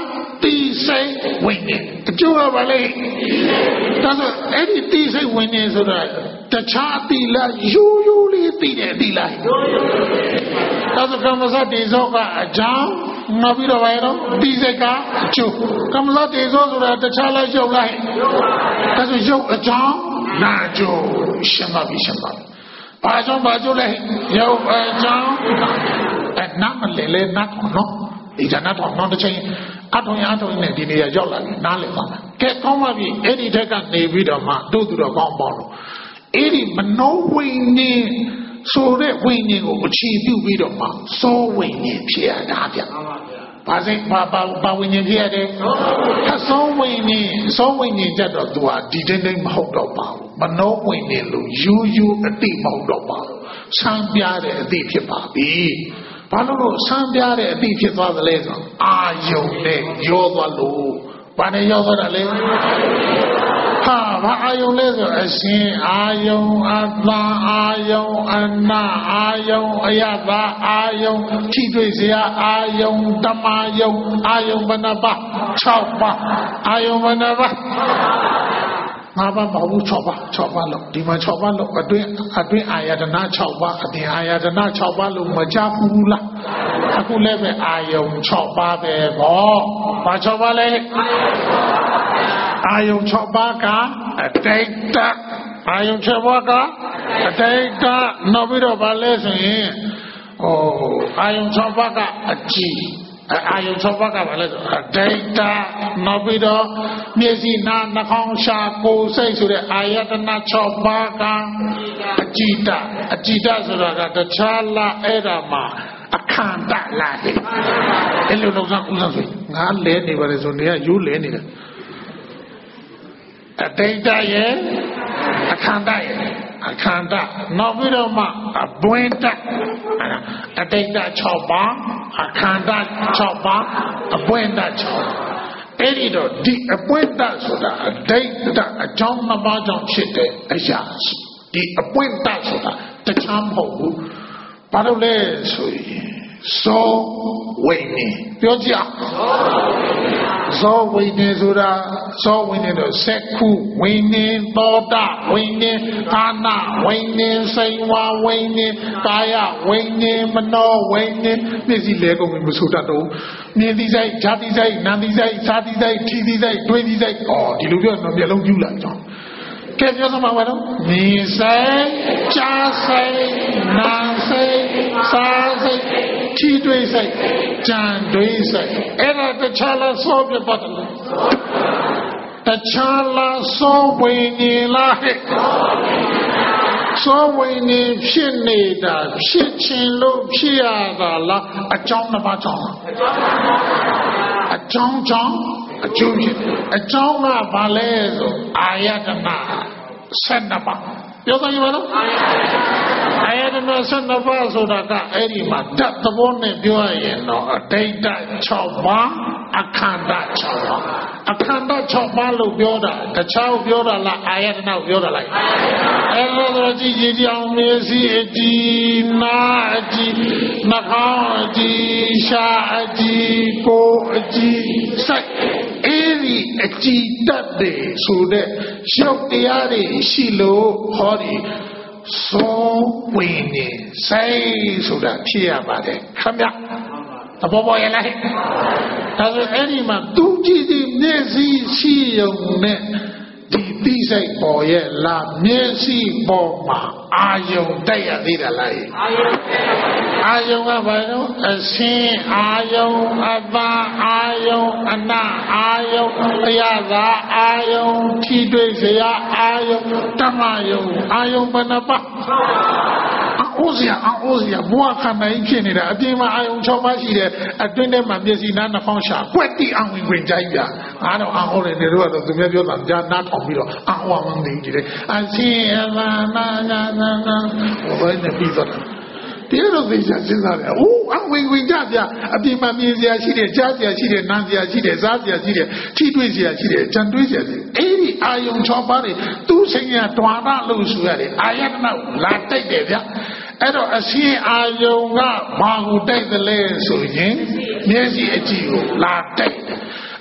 တိစိတ်ဝိညာဉ်အကျိုးကဘာလဲဒါဆိုအဲ့ဒီတိစိတ်ဝိညာဉ်ဆိုတာတခြားအတိလားရိုးရိုးလေးသိတဲ့အတိလားဒါဆိုကမ္မစတိဇောကအကြောင်းနောက်ပြီးတော့ဘာရောတိစိတ်ကအကျိုးကမ္မစတိဇောဆိုတာတခြားလားရုပ်လားဒါဆိုရုပ်အကြောင်းနာအကျိုးရှင်းပါပြီရှင်းပါပြီဘာကြောင့်ဘာကျိုးလဲရုပ်အကြောင်းနာမလဲနတ်နော်ဒီကနတ်တော်နောက်တစ်ချိန်အထုံရအထုံနဲ့ဒီနေရာရောက်လာပြီနားလည်ပါမယ်ကဲကောင်းပါပြီအဲ့ဒီထက်ကနေပြီးတော့မှတို့သူတော်ကောင်းပေါင်းလို့အဲ့ဒီမနောဝိညာဉ်ဆိုတဲ့ဝိညာဉ်ကိုအခြေပြုပြီးတော့မှစောဝိညာဉ်ဖြစ်ရတာဗျဘာစိတ်ဘာဝိညာဉ်ဖြစ်ရတယ်စောဝိညာဉ်ကြတော့သူဟာဒီတိုင်းမဟုတ်တော့ပါဘူးမနောဝိညာဉ်လို့ယူအတိမဟုတ်တော့ပါဘူးဆန်းပြတဲ့အတိဖြစ်ပါပြီဘာလို့ဆန်းပြတဲ့အတိဖြစ်သွားသလဲဆိုအာယုံနဲ့ရောသွားလို့ဘာနဲ့ရောသွားတာလဲဟာဘာအာယုံလဲဆိုအရှင်အာယုံအသာအာယုံအနာအာယုံအယသာအာယုံထိတွေ့စရာအာယုံဓမ္မယုံအာယုံဘဏ္ဍပါ6ပါအာယုံဘဏ္ဍပါ5ပါမဟုတ်ဘူး6ပါလို့ဒီမှာ6ပါလို့အတွင်းအာယတနာ6ပါအပြင်အာယတနာ6ပါလို့မကြဘူးလားအခုလည်းပဲအာယုံ6ပါပဲဗောဘာ6ပါလဲအာယုံ6ပါကအတိတ်တအာယုံ6ပါကအတိတ်တနောက်ပြီးတော့ဗာလဲဆိုရင်အာယုံ6ပါကအကြည်အာယုံ6ပါးကဘာလဲဆိုဒိဋ္ဌနောက်ပြီးတော့မျက်စိနာနှာခေါင်းရှာကိုယ်စိတ်ဆိုတဲ့အာယတနာ6ပါးကအကြည်တဆိုတာကတခြားလားအဲ့ဒါမှာအခန္ဓာလားအဲ့လိုတော့ဥစ္စာဆိုငါလဲနေပါလေဆိုနေကယူလဲနေတယ်အတိတ်တရဲ့အခန္ဓာရဲ့အခန္ဓာနောက်ပြီးတော့မှအပွင့်တအတိတ်တ6ပါးအခန္ဓာ6ပါးအပွင့်တ6အဲ့ဒီတော့ဒီအပွင့်တဆိုတာအတိတ်တအကြောင်း2ပါးကြောင့်ဖြစ်တဲ့အရာဒီအပွင့်တဆိုတာတခြားမဟုတ်ဘူးဘာလို့လဲဆိုရင်စောဝိညာဉ်ပြောကြစောဝိညာဉ်ဆိုတာစောဝိညာဉ်တော့စက္ခုဝိညာဉ်သောတာဝိညာဉ်ကာနဝိညာဉ်စိတ်ဝါဝိညာဉ်ကာယဝိညာဉ်မနောဝိညာဉ်မျက်စိလဲကုန်မဆိုတတ်တော့မြင်သိစိတ်ဈာတိစိတ်နာမ်သိစိတ်စားသိစိတ်ထိသိစိတ်တွေးသိစိတ်ဒီလိုပြောတော့မျက်လုံးပြူလာကြောင်းကဲပြောစမှာပါတော့မြင်စိတ်ကြားစိတ်နာမ်စိတ်စားစိတ်ထိတွေ့စိတ်ကြံတွေးစိတ်အဲ့ဒါတခြားလားစောပြပတ်တယ်တခြားလားစောဝိညာဉ်လားဟဲ့စောဝိညာဉ်ဖြစ်နေတာဖြစ်ခြင်းလို့ဖြစ်ရတာလားအကြောင်း2ပါးကြောင့်အကြောင်းကြောင့်အကျိုးဖြစ်အကြောင်းကဘာလဲဆိုအာယတနာ12ပါးပြောကြရမလားအာယတနာ12ပါးဆိုတာကအဲ့ဒီမှာဓာတ်သဘောနဲ့ပြောရရင်တော့အတိတ်6ပါးအခန္ဓာ6ပါးအခန္ဓာ6ပါးလို့ပြောတာတခြားကိုပြောတာလားအာယတနာကိုပြောတာလားအဲ့လိုကြည့်ကြည့်အောင်မျက်စိအကြည့်နားအကြည့်နှာခေါင်းအကြည့်ရှားအကြည့်ကိုယ်အကြည့်စိတ်အဲ့ဒီအကြည်တတ်တယ်ဆိုတဲ့ရုပ်တရားတွေရှိလို့ဟောဒီသောဝိညာဉ်စိတ်ဆိုတာဖြစ်ရပါတယ်ခင်ဗျသဘောပေါက်ရလားဒါဆိုအဲ့ဒီမှာသူကြည့်ဒီမျက်စိရှိုံနဲ့ဒီသိစိတ်ပေါ်ရဲ့လားမျက်စိပေါ်မှာအာယုံတက်ရသေးတယ်လားအာယုံကဘာလို့အစင်းအာယုံအသာအာယုံအနာအာယုံအယသာအာယုံထိတွေ့စရာအာယုံဓမ္မယုံအာယုံဘယ်နှပါအိုးစရာဘဝခန္ဓာကြီးဖြစ်နေတာအပြင်မှာအာယုံ6ပါးရှိတယ်အတွင်းထဲမှာမျက်စိနားနှာခေါင်းရှာပွက်တိအောင်ဝင်ကြိုက်ပြအားတော့အော်တယ်နေတော့သူများပြောတာကြားနားထောင်ပြီးတော့အော်မှမသိကြည့်တယ်အရှင်အလာနာဘယ်နဲ့ပြီးတော့ဒီလိုသိချင်စဉ်းစားတယ်။အိုးအဝင်ကြပြအပြင်မှာမြင်စရာရှိတယ်ကြားစရာရှိတယ်နားစရာရှိတယ်စားစရာရှိတယ်ထိတွေ့စရာရှိတယ်ကြံတွေးစရာရှိတယ်။အဲ့ဒီအာယုံ6ပါးတွေသူ့စိတ်ကတွာရလို့ဆိုရတယ်အာယတနာလာတိုက်တယ်ဗျ။အဲ့တော့အရှင်အာယုံကဘာကိုတိုက်တယ်လဲဆိုရင်မျက်စိအကြည့်ကိုလာတိုက်တယ်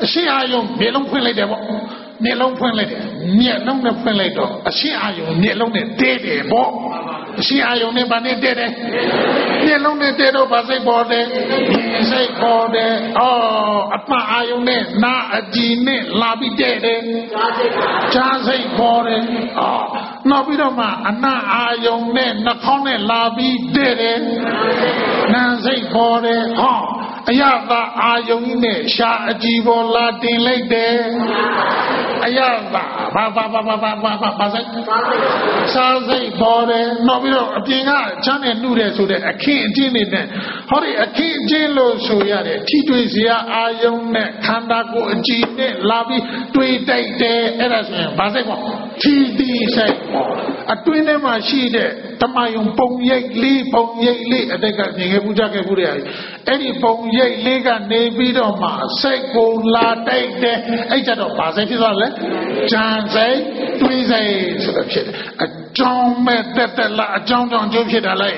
အရှင်းအာယုံမျက်လုံးဖွင့်လိုက်တယ်ပေါ့မျက်လုံးဖွင့်လိုက်တယ်မျက်လုံးနဲ့ဖွင့်လိုက်တော့အရှင်းအာယုံမျက်လုံးနဲ့တဲတယ်ပေါ့အရှင်းအာယုံနဲ့ဗာနဲ့တဲတယ်မျက်လုံးနဲ့တဲတော့ဗာစိတ်ပေါ်တယ်စိတ်ပေါ်တယ်အပအာယုံနဲ့နာအကြည်နဲ့လာပြီးတဲတယ်ကြားစိတ်ပေါ်တယ်နောက်ပြီးတော့မှအနာအာယုံနဲ့နှာခေါင်းနဲ့လာပြီးတဲတယ်နာစိတ်ပေါ်တယ်အယတာအာယုံနဲ့ရှာအကြည်ပေါ်လာတင်လိုက်တယ်အယတာဘာစိတ်စားစိတ်ပေါ်တယ်နောက်ပြီးတော့အပြင်ကချမ်းနဲ့နှုတယ်ဆိုတဲ့အခင်းအကျင်းတွေနဲ့ဟောဒီအခင်းအကျင်းလို့ဆိုရတယ်ထိတွေ့စရာအာယုံနဲ့ခန္ဓာကိုယ်အကြည်နဲ့လာပြီးတွေ့တိုက်တယ်အဲ့ဒါဆိုရင်ဘာစိတ်ပေါ့ထီတီစိတ်ပေါ့အတွင်းထဲမှာရှိတဲ့တမယုံပုံရိပ်လေးအတိတ်ကမြင်ခဲ့ပူကြခဲ့ဘူးတဲ့အဲ့ဒီပုံရိပ်လေးကနေပြီးတော့မှစိတ်ကိုလာတိုက်တယ်အဲ့ကြတော့ဘာစိတ်ဖြစ်သွားလဲကြံစိတ်တွေးစိတ်ဆိုတော့ဖြစ်တယ်အကြောင်းမဲ့တက်လာအကြောင်းကြောင့်ကျိုးဖြစ်တာလေ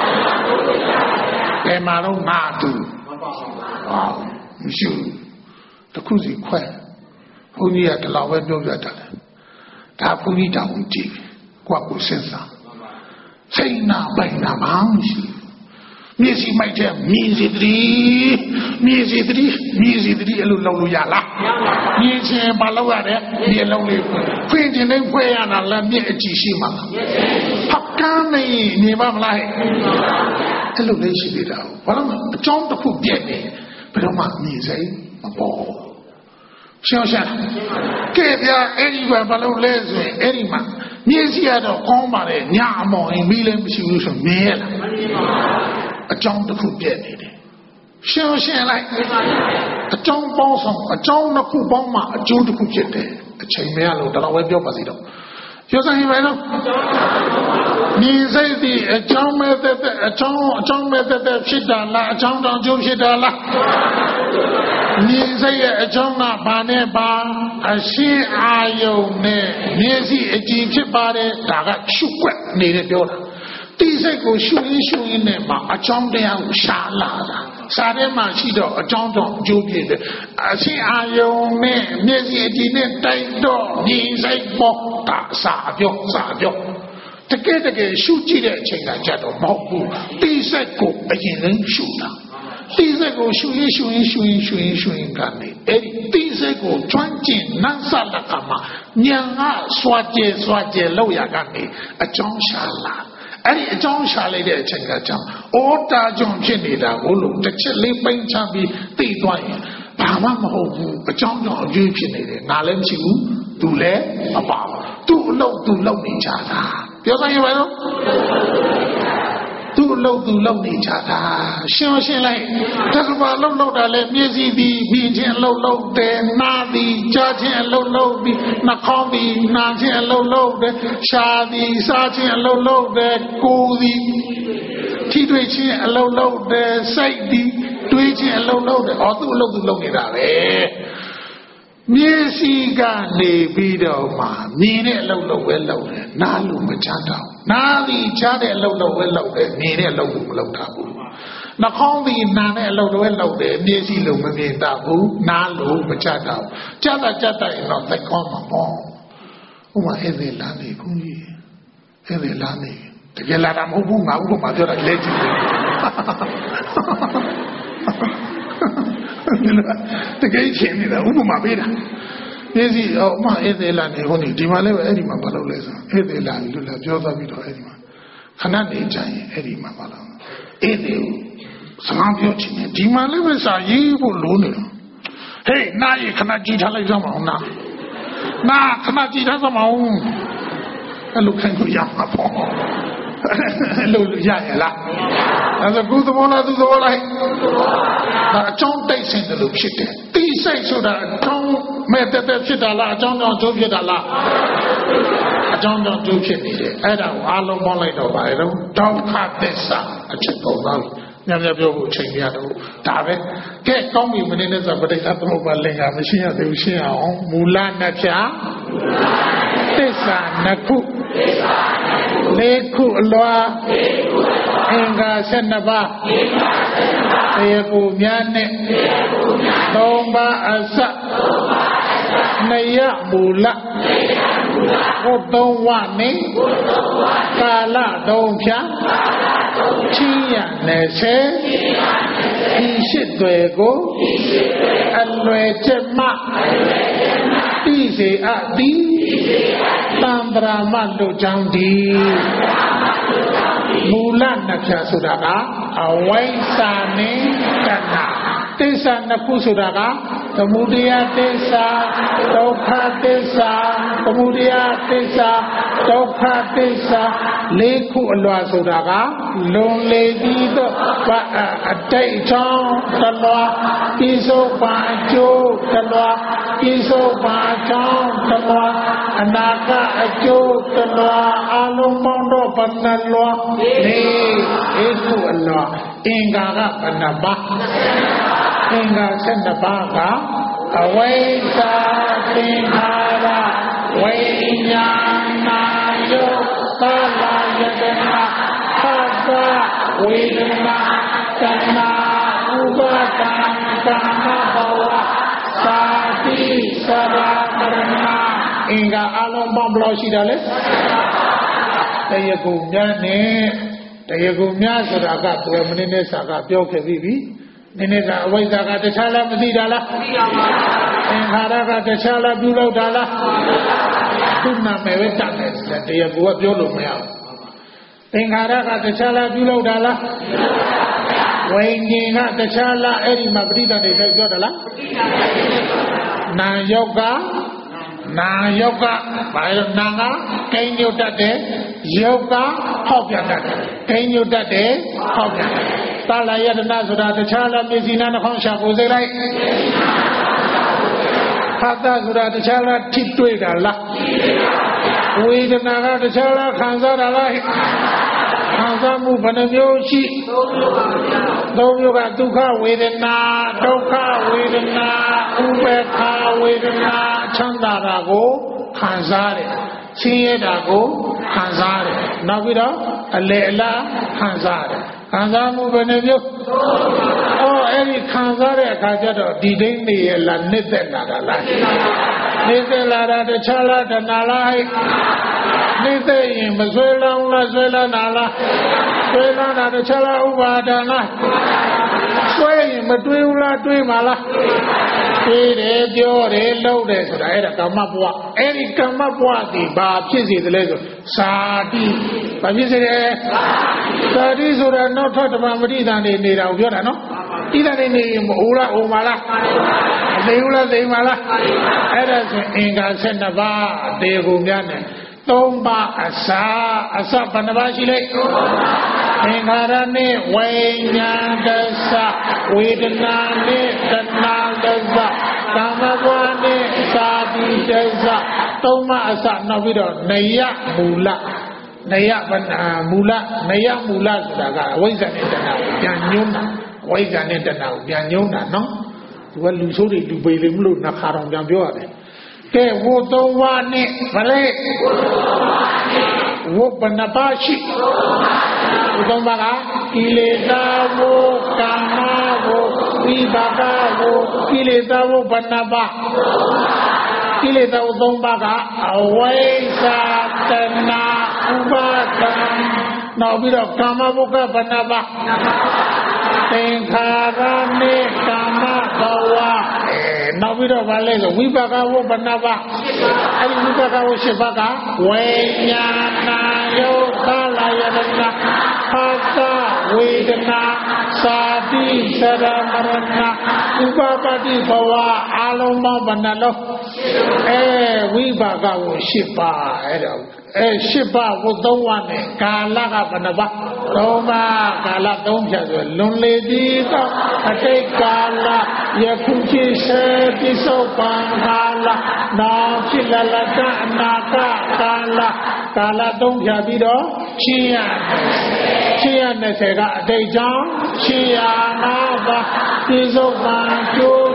ဘယ်မှာတော့ငါတူမရှိဘူးတခုစီခွဲဘုန်းကြီးကတလောက်ပဲပြောပြတတ်တယ်ဒါဘုန်းကြီးတောင်းကြည့်ကိုယ့်ကိုစဉ်းစားစိတ်နာပိုင်နာဘာမှမရှိမျက်စိမိုက်တဲ့မြည်စီတည်းအဲ့လိုလုပ်လို့ရလားမြည်ချင်းဘာလုပ်ရတဲ့မျက်လုံးလေးဖွင့်ခြင်းနဲ့ဖွင့်ရတာလားမျက်အကြည့်ရှိမှာလားဖကန်းနေပါမလားအဲ့လိုလေးရှိသေးတာဘာလို့အကြောင်းတစ်ခုပြည့်နေဘယ်တော့မှမြည်စိမ့်မပေါ်ရှင်းကဲဗျာအဲ့ဒီဘာလို့လဲဆိုရင်အဲ့ဒီမှာမြည်စီရတော့ကောင်းပါလေညအမောင်ရင်ပြီးလည်းမရှိဘူးဆိုမြင်ရလားအကြောင်းတစ်ခုပြည့်နေတယ်ရှင်းလိုက်အကြောင်းပေါင်းဆောင်အကြောင်းတစ်ခုပေါင်းမှအကျိုးတစ်ခုဖြစ်တယ်အချိန်မရလို့တော့ပဲပြောပါစီတော့ပြောစမ်းရင်ပဲနော်မြင်စိတ်ဒီအကြောင်းမဲ့တဲ့အကြောင်းမဲ့တဲ့ဖြစ်တာလားအကြောင်းတောင်ကျိုးဖြစ်တာလားမြင်စိတ်ရဲ့အကြောင်းကဘာနဲ့ပါအရှင်းအာယုံနဲ့မျက်စိအကြည့်ဖြစ်ပါတယ်ဒါကရှုွက်နေတယ်ပြောတာတိစိတ်ကိုရှုရင်းနဲ့မှအကြောင်းတရားကိုရှာလာတာစာထဲမှာရှိတော့အကြောင်းကြောင့်အကျိုးဖြစ်တယ်အရှင်းအာယုံနဲ့မျက်စိအကြည့်နဲ့တိုက်တော့မြင်စိတ်ပေါ်တာစာပြောတကယ်ရှုကြည့်တဲ့အချိန်ကကြတော့မဟုတ်ဘူးတိစိတ်ကိုအရင်ဆုံးရှုတာတိစိတ်ကိုရှုရင်းကနေအဲ့ဒီတိစိတ်ကိုကျွမ်းကျင်နှံ့ဆက်လာကမှဉာဏ်ကစွာကျဲလောက်ရကနေအကြောင်းရှာလာအဲ့ဒီအကြောင်းရှာလိုက်တဲ့အချိန်ကကြောင့်ဩတာကြောင့်ဖြစ်နေတာကိုလို့တစ်ချက်လေးပိန်းချပြီးသိသွားရင်ဘာမှမဟုတ်ဘူးအကြောင်းကြောင့်အကျိုးဖြစ်နေတယ်ငါလည်းမရှိဘူးသူလည်းမပါဘူးသူ့အလုပ်သူလုပ်နေကြတာပြောစမ်းရပါတော့သူ့အလုပ်သူလုပ်နေကြတာရှင်းလိုက်တက္ကပါလှုပ်တာလဲမျက်စိသည်မြင်ခြင်းလှုပ်တယ်နားသည်ကြားခြင်းလှုပ်ပြီးနှာခေါင်းသည်နားခြင်းလှုပ်တယ်ရှားသည်စားခြင်းလှုပ်တယ်ကိုယ်သည်ထိတွေ့ခြင်းလှုပ်တယ်စိတ်သည်တွေးခြင်းလှုပ်တယ်သူ့အလုပ်သူလုပ်နေတာပဲမျက်စိကနေပြီးတော့မှမြင်တဲ့အလုပ်လုပ်ပဲလုပ်တယ်နားလို့မချတော့နားသည်ချတဲ့အလုပ်လုပ်ပဲလုပ်တယ်မြင်တဲ့အလုပ်ကိုမလုပ်တာဘူးနှာခေါင်းသည်နားတဲ့အလုပ်ပဲလုပ်တယ်မျက်စိလို့မမြင်တော့ဘူးနားလို့မချတော့ကြက်ရင်တော့သက်ကောင်းမှာပေါ့ဥမာအဲ့ဒီလာနေခုကြီးအဲ့ဒီလာနေတကယ်လာတာမဟုတ်ဘူးငါဥပမာပြောတာလဲကြည့်တကယ်ချင်းနေတာဥပမာပေးတာမျက်စိမဧသေးလာနေဟိုနေဒီမှာလည်းပဲအဲ့ဒီမှာဘာလုပ်လဲဆိုဧသေးလာလို့လာပြောသွားပြီးတော့အဲ့ဒီမှာခဏနေကြရင်အဲ့ဒီမှာဘာလုပ်ဧသေးစကားပြောချင်တယ်ဒီမှာလည်းပဲစာရေးဖို့လိုနေတော့ဟေးနားရခဏကြည့်ထားလိုက်စမ်းမအောင်နားခဏကြည့်ထားစမ်းမအောင်အဲ့လိုခိုင်းလို့ရမှာပေါ့အဲ့လိုရရလားအဲ့ဒါကုသဘောလားသူသဘောလားဒါအကြောင်းတိတ်ဆင်းတယ်လို့ဖြစ်တယ်တိစိတ်ဆိုတာအကြောင်းမဲ့တက်ဖြစ်တာလားအကြောင်းကြောင့်ကျိုးဖြစ်တာလားအကြောင်းကြောင့်ကျိုးဖြစ်နေတယ်အဲ့ဒါကိုအားလုံးပေါင်းလိုက်တော့ပါတယ်တော့ဒုက္ခသစ္စာအချက်ပေါ်သွားပြီညံ့ပြောဖို့အချိန်ပြရတော့ဒါပဲကဲကောင်းပြီမင်းနဲ့ဆိုပဋိသသမုပ္ပါလင်္ကာမရှင်းရသေးဘူးရှင်းအောင်မူလနှစ်ဖြာသစ္စာနှစ်ခုလေးခုအလွာအင်္ဂါ12ပါးတရားကိုများနဲ့3ပါးအစနယမူလဘုသုံးဝနဲ့ကာလ3ဖြာချင်းရ20ဒီရှိတွေကိုအလွယ်ချက်မှတိစေအပ်သည်တံပရာမတို့ကြောင့်ဒီမူလနှစ်ဖြာဆိုတာကအဝိဇ္ဇာနဲ့တဏှာသစ္စာနှစ်ခုဆိုတာကသမုဒယသစ္စာဒုက္ခသစ္စာသမုဒယသစ္စာဒုက္ခသစ္စာလေးခုအလွာဆိုတာကလွန်လေပြီးတော့အတိတ်ချောင်းတလွာပြစ္ဆုတ်ပါအကျိုးတလွာပြစ္ဆုတ်ပါချောင်းတလွာအနာကအကျိုးတလွာအလုံးပေါင်းတော့ဘယ်နှလွာလေးခုအလွာအင်္ဂါကဘယ်နှပါအင်္ဂါ12ပါးကအဝိဇ္ဇာသင်္ခါရဝိညာဏယောကာလယတနာသဗ္ဗဝေဒနာတဏှာဥပါဒံကာမဘဝသာတိသရမရဏအင်္ဂါအလုံးပေါင်းဘယ်လောက်ရှိတာလဲတရားကိုများနဲ့တရားကိုများဆိုတာကဘယ်မိနစ်နဲ့စာကပြောခဲ့ပြီနည်းနည်းကအဝိဇ္ဇာကတခြားလားမသိတာလားမသိပါဘူးသင်္ခါရကတခြားလားပြုလုပ်တာလားသူ့နာမည်ပဲတတ်တယ်တရားကိုကပြောလို့မရဘူးသင်္ခါရကတခြားလားပြုလုပ်တာလားဝိညာဉ်ကတခြားလားအဲ့ဒီမှာပဋိသန္ဓေတွေပြောတာလားနာယောကဘာလို့နာကကိန်းညွတ်တတ်တယ်ယောကဟောက်ပြတတ်တယ်ကိန်းညွတ်တတ်တယ်ဟောက်ပြတတ်တယ်သာလယတနာဆိုတာတခြားလားမျက်စိနာနှာခေါင်းရှာကိုယ်စိတ်လိုက်ဖတ်တာဆိုတာတခြားလားထိတွေ့တာလားဝေဒနာကတခြားလားခံစားတာလားခံစားမှုဘယ်နှမျိုးရှိသုံးမျိုးကဒုက္ခဝေဒနာဒုက္ခဝေဒနာဥပေက္ခဝေဒနာချမ်းသာတာကိုခံစားတယ်ဆင်းရဲတာကိုခံစားတယ်နောက်ပြီးတော့အလေအလားခံစားတယ်ခံစားမှုဘယ်နှမျိုးအဲ့ဒီခံစားတဲ့အခါကျတော့ဒီဒိဋ္ဌိရဲ့လားနှစ်သက်လာတာလားနှစ်သက်လာတာတခြားလားတဏှာလားနှစ်သက်ရင်မဆွဲလောင်းလားဆွဲလန်းတာလားဆွဲလန်းတာတခြားလားဥပါဒဏ်လားဆွဲရင်မတွေးဘူးလားတွေးမှာလားတွေးတယ်ပြောတယ်လုပ်တယ်ဆိုတာအဲ့ဒါကာမဘဝအဲ့ဒီကာမဘဝဒီဘာဖြစ်စေသလဲဆိုစာတိဘာဖြစ်စေလဲစာတိဆိုတာနောက်ထပ်ဓမ္မပဋိသန္ဓေနေတာကိုပြောတာနော်ဣဒနေနေမအိုးလားအိုးမလားမသိဘူးလားသိမှာလားအဲ့ဒါဆိုအင်္ဂါ12ပါးတေကိုများတယ်3ပါးအစဘယ်နှပါးရှိလဲသင်္ခါရနဲ့ဝိညာဏတ္သဝေဒနာနဲ့တဏှာတ္သကာမဘဝနဲ့သာတိတ္သ3ပါးအစနောက်ပြီးတော့နယမူလဆိုတာကအဝိဇ္ဇာနဲ့တဏှာကိုပြန်ညွှန်းတာဝိဇ္ဇာနဲ့တဏှာကိုပြန်ညွှန်းတာနော်သူကလူဆိုးတွေလူပေလိမ့်မလို့နှခါတော်ပြန်ပြောရတယ်ကဲဝတ်3ပါးနဲ့ဗလဲဝတ်ဘယ်နှပါးရှိဝတ်3ပါးကကိလေသာဝတ်ကာမဝတ်ဝိပါကဝတ်ကိလေသာဝတ်ဘယ်နှပါးကိလေသာဝတ်3ပါးကအဝိဇ္ဇာတဏှာဥပါဒံနောက်ပြီးတော့ကာမဝတ်ကဘယ်နှပါးသင်္ခါရနဲ့ကာမဘဝနောက်ပြီးတော့ဗာလဲဆိုဝိပါကဝဘနာပါအဲ့ဒီဝိပါကဝ7ပါးကဝိညာဏယောကာလယတနာဖာသဝေဒနာသာတိသရမရဏဥပပတိဘဝအလုံးပေါင်းဘယ်နှလုံးဝိပါကဝ7ပါးအဲ့တော့7ပါးဝ3ဝနဲ့ကာလကဘယ်နှပါ3ပါးကာလ3ဖြတ်ဆိုလွန်လေပြီးတော့အတိတ်ကာလယခုဖြစ်စေပြစ္ဆုတ်ပံကာလနောက်ဖြစ်လာတဲ့အနာဂတ်ကာလ3ဖြတ်ပြီးတော့620ကအတိတ်ကြောင့်605ပါပြစ္ဆုတ်ပံကျိုး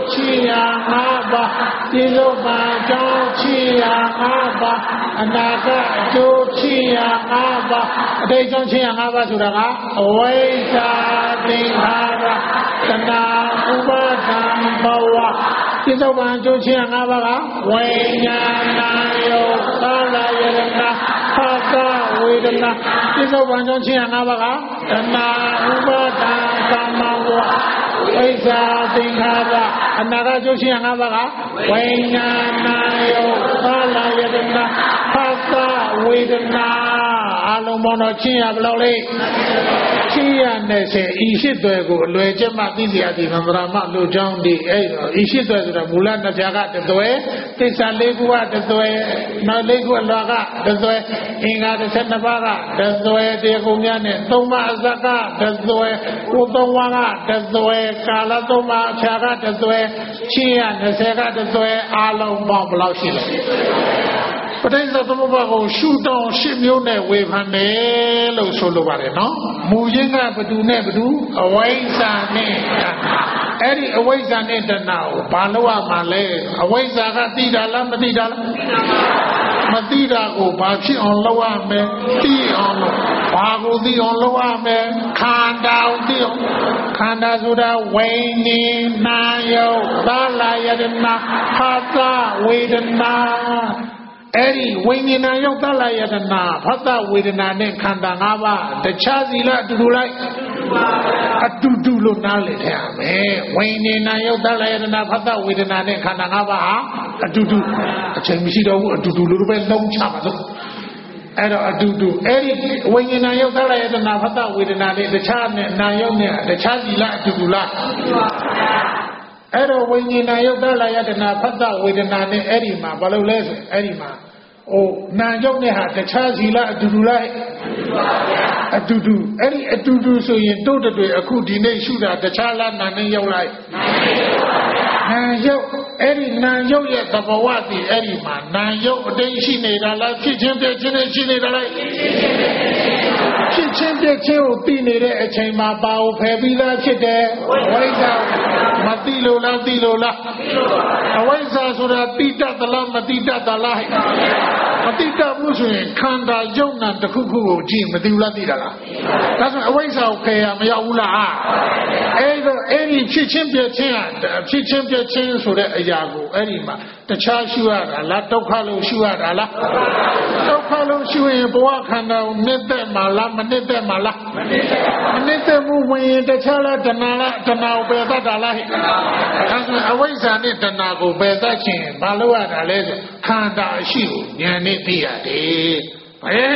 ချီရာ၅ပါးပြစ္ဆုတ်ပန်အကြောင်းချီရာ၅ပါးအနာကအကျိုးချီရာ၅ပါးအတိတ်ကြောင့်ချီရာ၅ပါးဆိုတာကအဝိဇ္ဇာသင်္ခါရတဏှာဥပါဒံဘဝပြစ္ဆုတ်ပန်အကျိုးချီရာ၅ပါးကဝိညာဏယုတ်သာလယတနာဖသဝေဒနာပြစ္ဆုတ်ပန်အကျိုးချီရာ၅ပါးကတဏှာဥပါဒံကာမဝဝိဇ္ဇာသင်္ခါရအနာဂတ်ကျိုးရှင်၅ပါးကဝိညာဏယုတ်သာလယတနာဖသဝေဒနာအလုံးပေါင်းတော့ချင်းရဘယ်လောက်လဲချင်းရ20ဤရှိသွဲကိုအလွယ်ကျက်မှသိစရာဒီသံဃာမလူကြောင်းဒီအဲ့တော့ဤရှိသွဲဆိုတာမူလနှစ်ဖြာကတသွဲသစ္စာ၄ခုကတသွဲနောက်၄ခုအလွာကတသွဲအင်္ဂါ12ပါးကတသွဲတရားကုန်များနဲ့၃ပါးအစကတသွဲဥသုံးပါးကတသွဲကာလ၃ပါးအဖြာကတသွဲချင်းရ20ကတသွဲအလုံးပေါင်းဘယ်လောက်ရှိလဲပဋိစ္စသမုပ္ပါကိုရှုတောင်း10မျိုးနဲ့ဝေဖန်တယ်လို့ဆိုလိုပါတယ်နော်မူရင်းကဘသူနဲ့ဘသူအဝိဇ္ဇာနဲ့တဏှာအဲ့ဒီအဝိဇ္ဇာနဲ့တဏှာကိုဘာလို့ရမှာလဲအဝိဇ္ဇာကသိတာလားမသိတာလားမသိတာကိုဘာဖြစ်အောင်လုပ်ရမလဲသိအောင်လို့ဘာကိုသိအောင်လုပ်ရမလဲခန္ဓာကိုသိအောင်ခန္ဓာဆိုတာဝိညာဏယုတ်သာလယတနာဖသဝေဒနာအဲ့ဒီဝိညာဏယုတ်သလယတနာဖသဝေဒနာနဲ့ခန္ဓာ၅ပါးတခြားစီလားအတူတူလိုက်အတူတူလို့နားလည်ထားရမယ်ဝိညာဏယုတ်သလယတနာဖသဝေဒနာနဲ့ခန္ဓာ၅ပါးဟာအတူတူအချိန်မရှိတော့ဘူးအတူတူလို့ပဲလုံးချပါစို့အဲ့တော့အတူတူအဲ့ဒီဝိညာဏယုတ်သလယတနာဖသဝေဒနာနဲ့တခြားနဲ့နာယုတ်နဲ့တခြားစီလားအတူတူလားအဲ့တော့ဝိညာဏယုတ်သလယတနာဖသဝေဒနာနဲ့အဲ့ဒီမှာဘာလို့လဲဆိုအဲ့ဒီမှာနာယုတ်နဲ့ဟာတခြားစီလားအတူတူလားအတူတူအဲ့ဒီအတူတူဆိုရင်တို့တွေအခုဒီနေ့ရှုတာတခြားလားနာနဲ့ရောက်လိုက်နာယုတ်အဲ့ဒီနာယုတ်ရဲ့သဘောဝတည်အဲ့ဒီမှာနာယုတ်အတိတ်ရှိနေတာလားဖြစ်ချင်းပြည့်ချင်းနဲ့ရှိနေတာလားဖြစ်ချင်းပြည့်ချင်းကိုသိနေတဲ့အချိန်မှာပါကိုဖယ်ပြီးသားဖြစ်တယ်ဝိဇ္ဇာမသိလို့လားသိလို့လားအဝိဇ္ဇာဆိုတာသိတတ်သလားမသိတတ်သလားမသိတတ်ဘူးဆိုရင်ခန္ဓာယုတ်နာတစ်ခုခုကိုကြည့်မသိဘူးလားသိတာလားဒါဆိုအဝိဇ္ဇာကိုဖယ်ရမရောက်ဘူးလားအဲ့ဒီဖြစ်ချင်းပြည့်ချင်းဖြစ်ချင်းပြည့်ချင်းဆိုတဲ့အရာကိုအဲ့ဒီမှာတခြားရှုရတာလားဒုက္ခလို့ရှုရတာလားဒုက္ခလို့ရှုရင်ဘဝခန္ဓာကိုနှစ်သက်မှာလားမနှစ်သက်မှာလားမနှစ်သက်မှုဝင်ရင်တခြားလားတဏှာလားတဏှာကိုပယ်တတ်တာလားဒါဆိုအဝိဇ္ဇာနဲ့တဏှာကိုပယ်တတ်ခြင်းဘာလို့ရတာလဲဆိုခန္ဓာရှိကိုဉာဏ်နဲ့သိရတယ်ဘယ်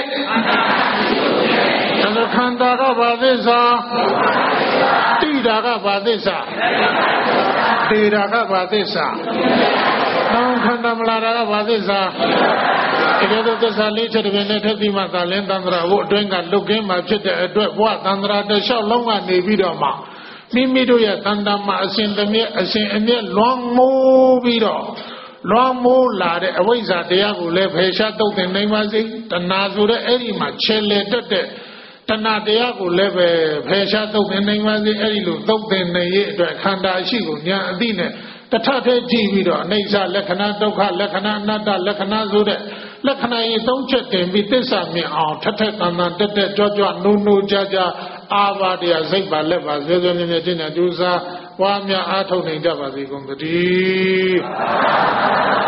ဒါခန္ဓာကဘာသစ္စာသိတာကဘာသစ္စာသိတာကဘာသစ္စာနောင်ခန္ဓာမလာတာကဘာသစ္စာတကယ်တော့သစ္စာလေးချက်တပင်နဲ့ထက်ပြီးမှသာလင်းသန္တရာဘုအတွင်းကလုတ်ကင်းမှဖြစ်တဲ့အတွက်ဘဝသန္တရာတစ်လျှောက်လုံးကနေပြီးတော့မှမိမိတို့ရဲ့သန္တာမှာအစဉ်အမြဲလွန်မိုးပြီးတော့လွန်မိုးလာတဲ့အဝိဇ္ဇာတရားကိုလည်းဖယ်ရှားတုတ်တင်နိုင်ပါစေတဏှာဆိုတဲ့အဲ့ဒီမှာခြေလေတက်တဲ့တဏှာတရားကိုလည်းပဲဖယ်ရှားတုတ်တင်နိုင်ပါစေအဲ့ဒီလိုတုတ်တင်နေရဲ့အတွက်ခန္ဓာရှိကိုဉာဏ်အသိနဲ့တထထဲကြည့်ပြီးတော့အနိစ္စလက္ခဏာဒုက္ခလက္ခဏာအနတ္တလက္ခဏာဆိုတဲ့လက္ခဏာကြီး၃ချက်တင်ပြီးသစ္စာမြင်အောင်ထက်ထက်တန်တန်တက်တက်ကြွကြွနိုးနိုးကြကြအာဘာတရားစိတ်ပါလက်ပါဇေဇေမြဲမြဲတင်တဲ့ကျူစာဝါများအားထုတ်နိုင်ကြပါစေကုန်သတည်း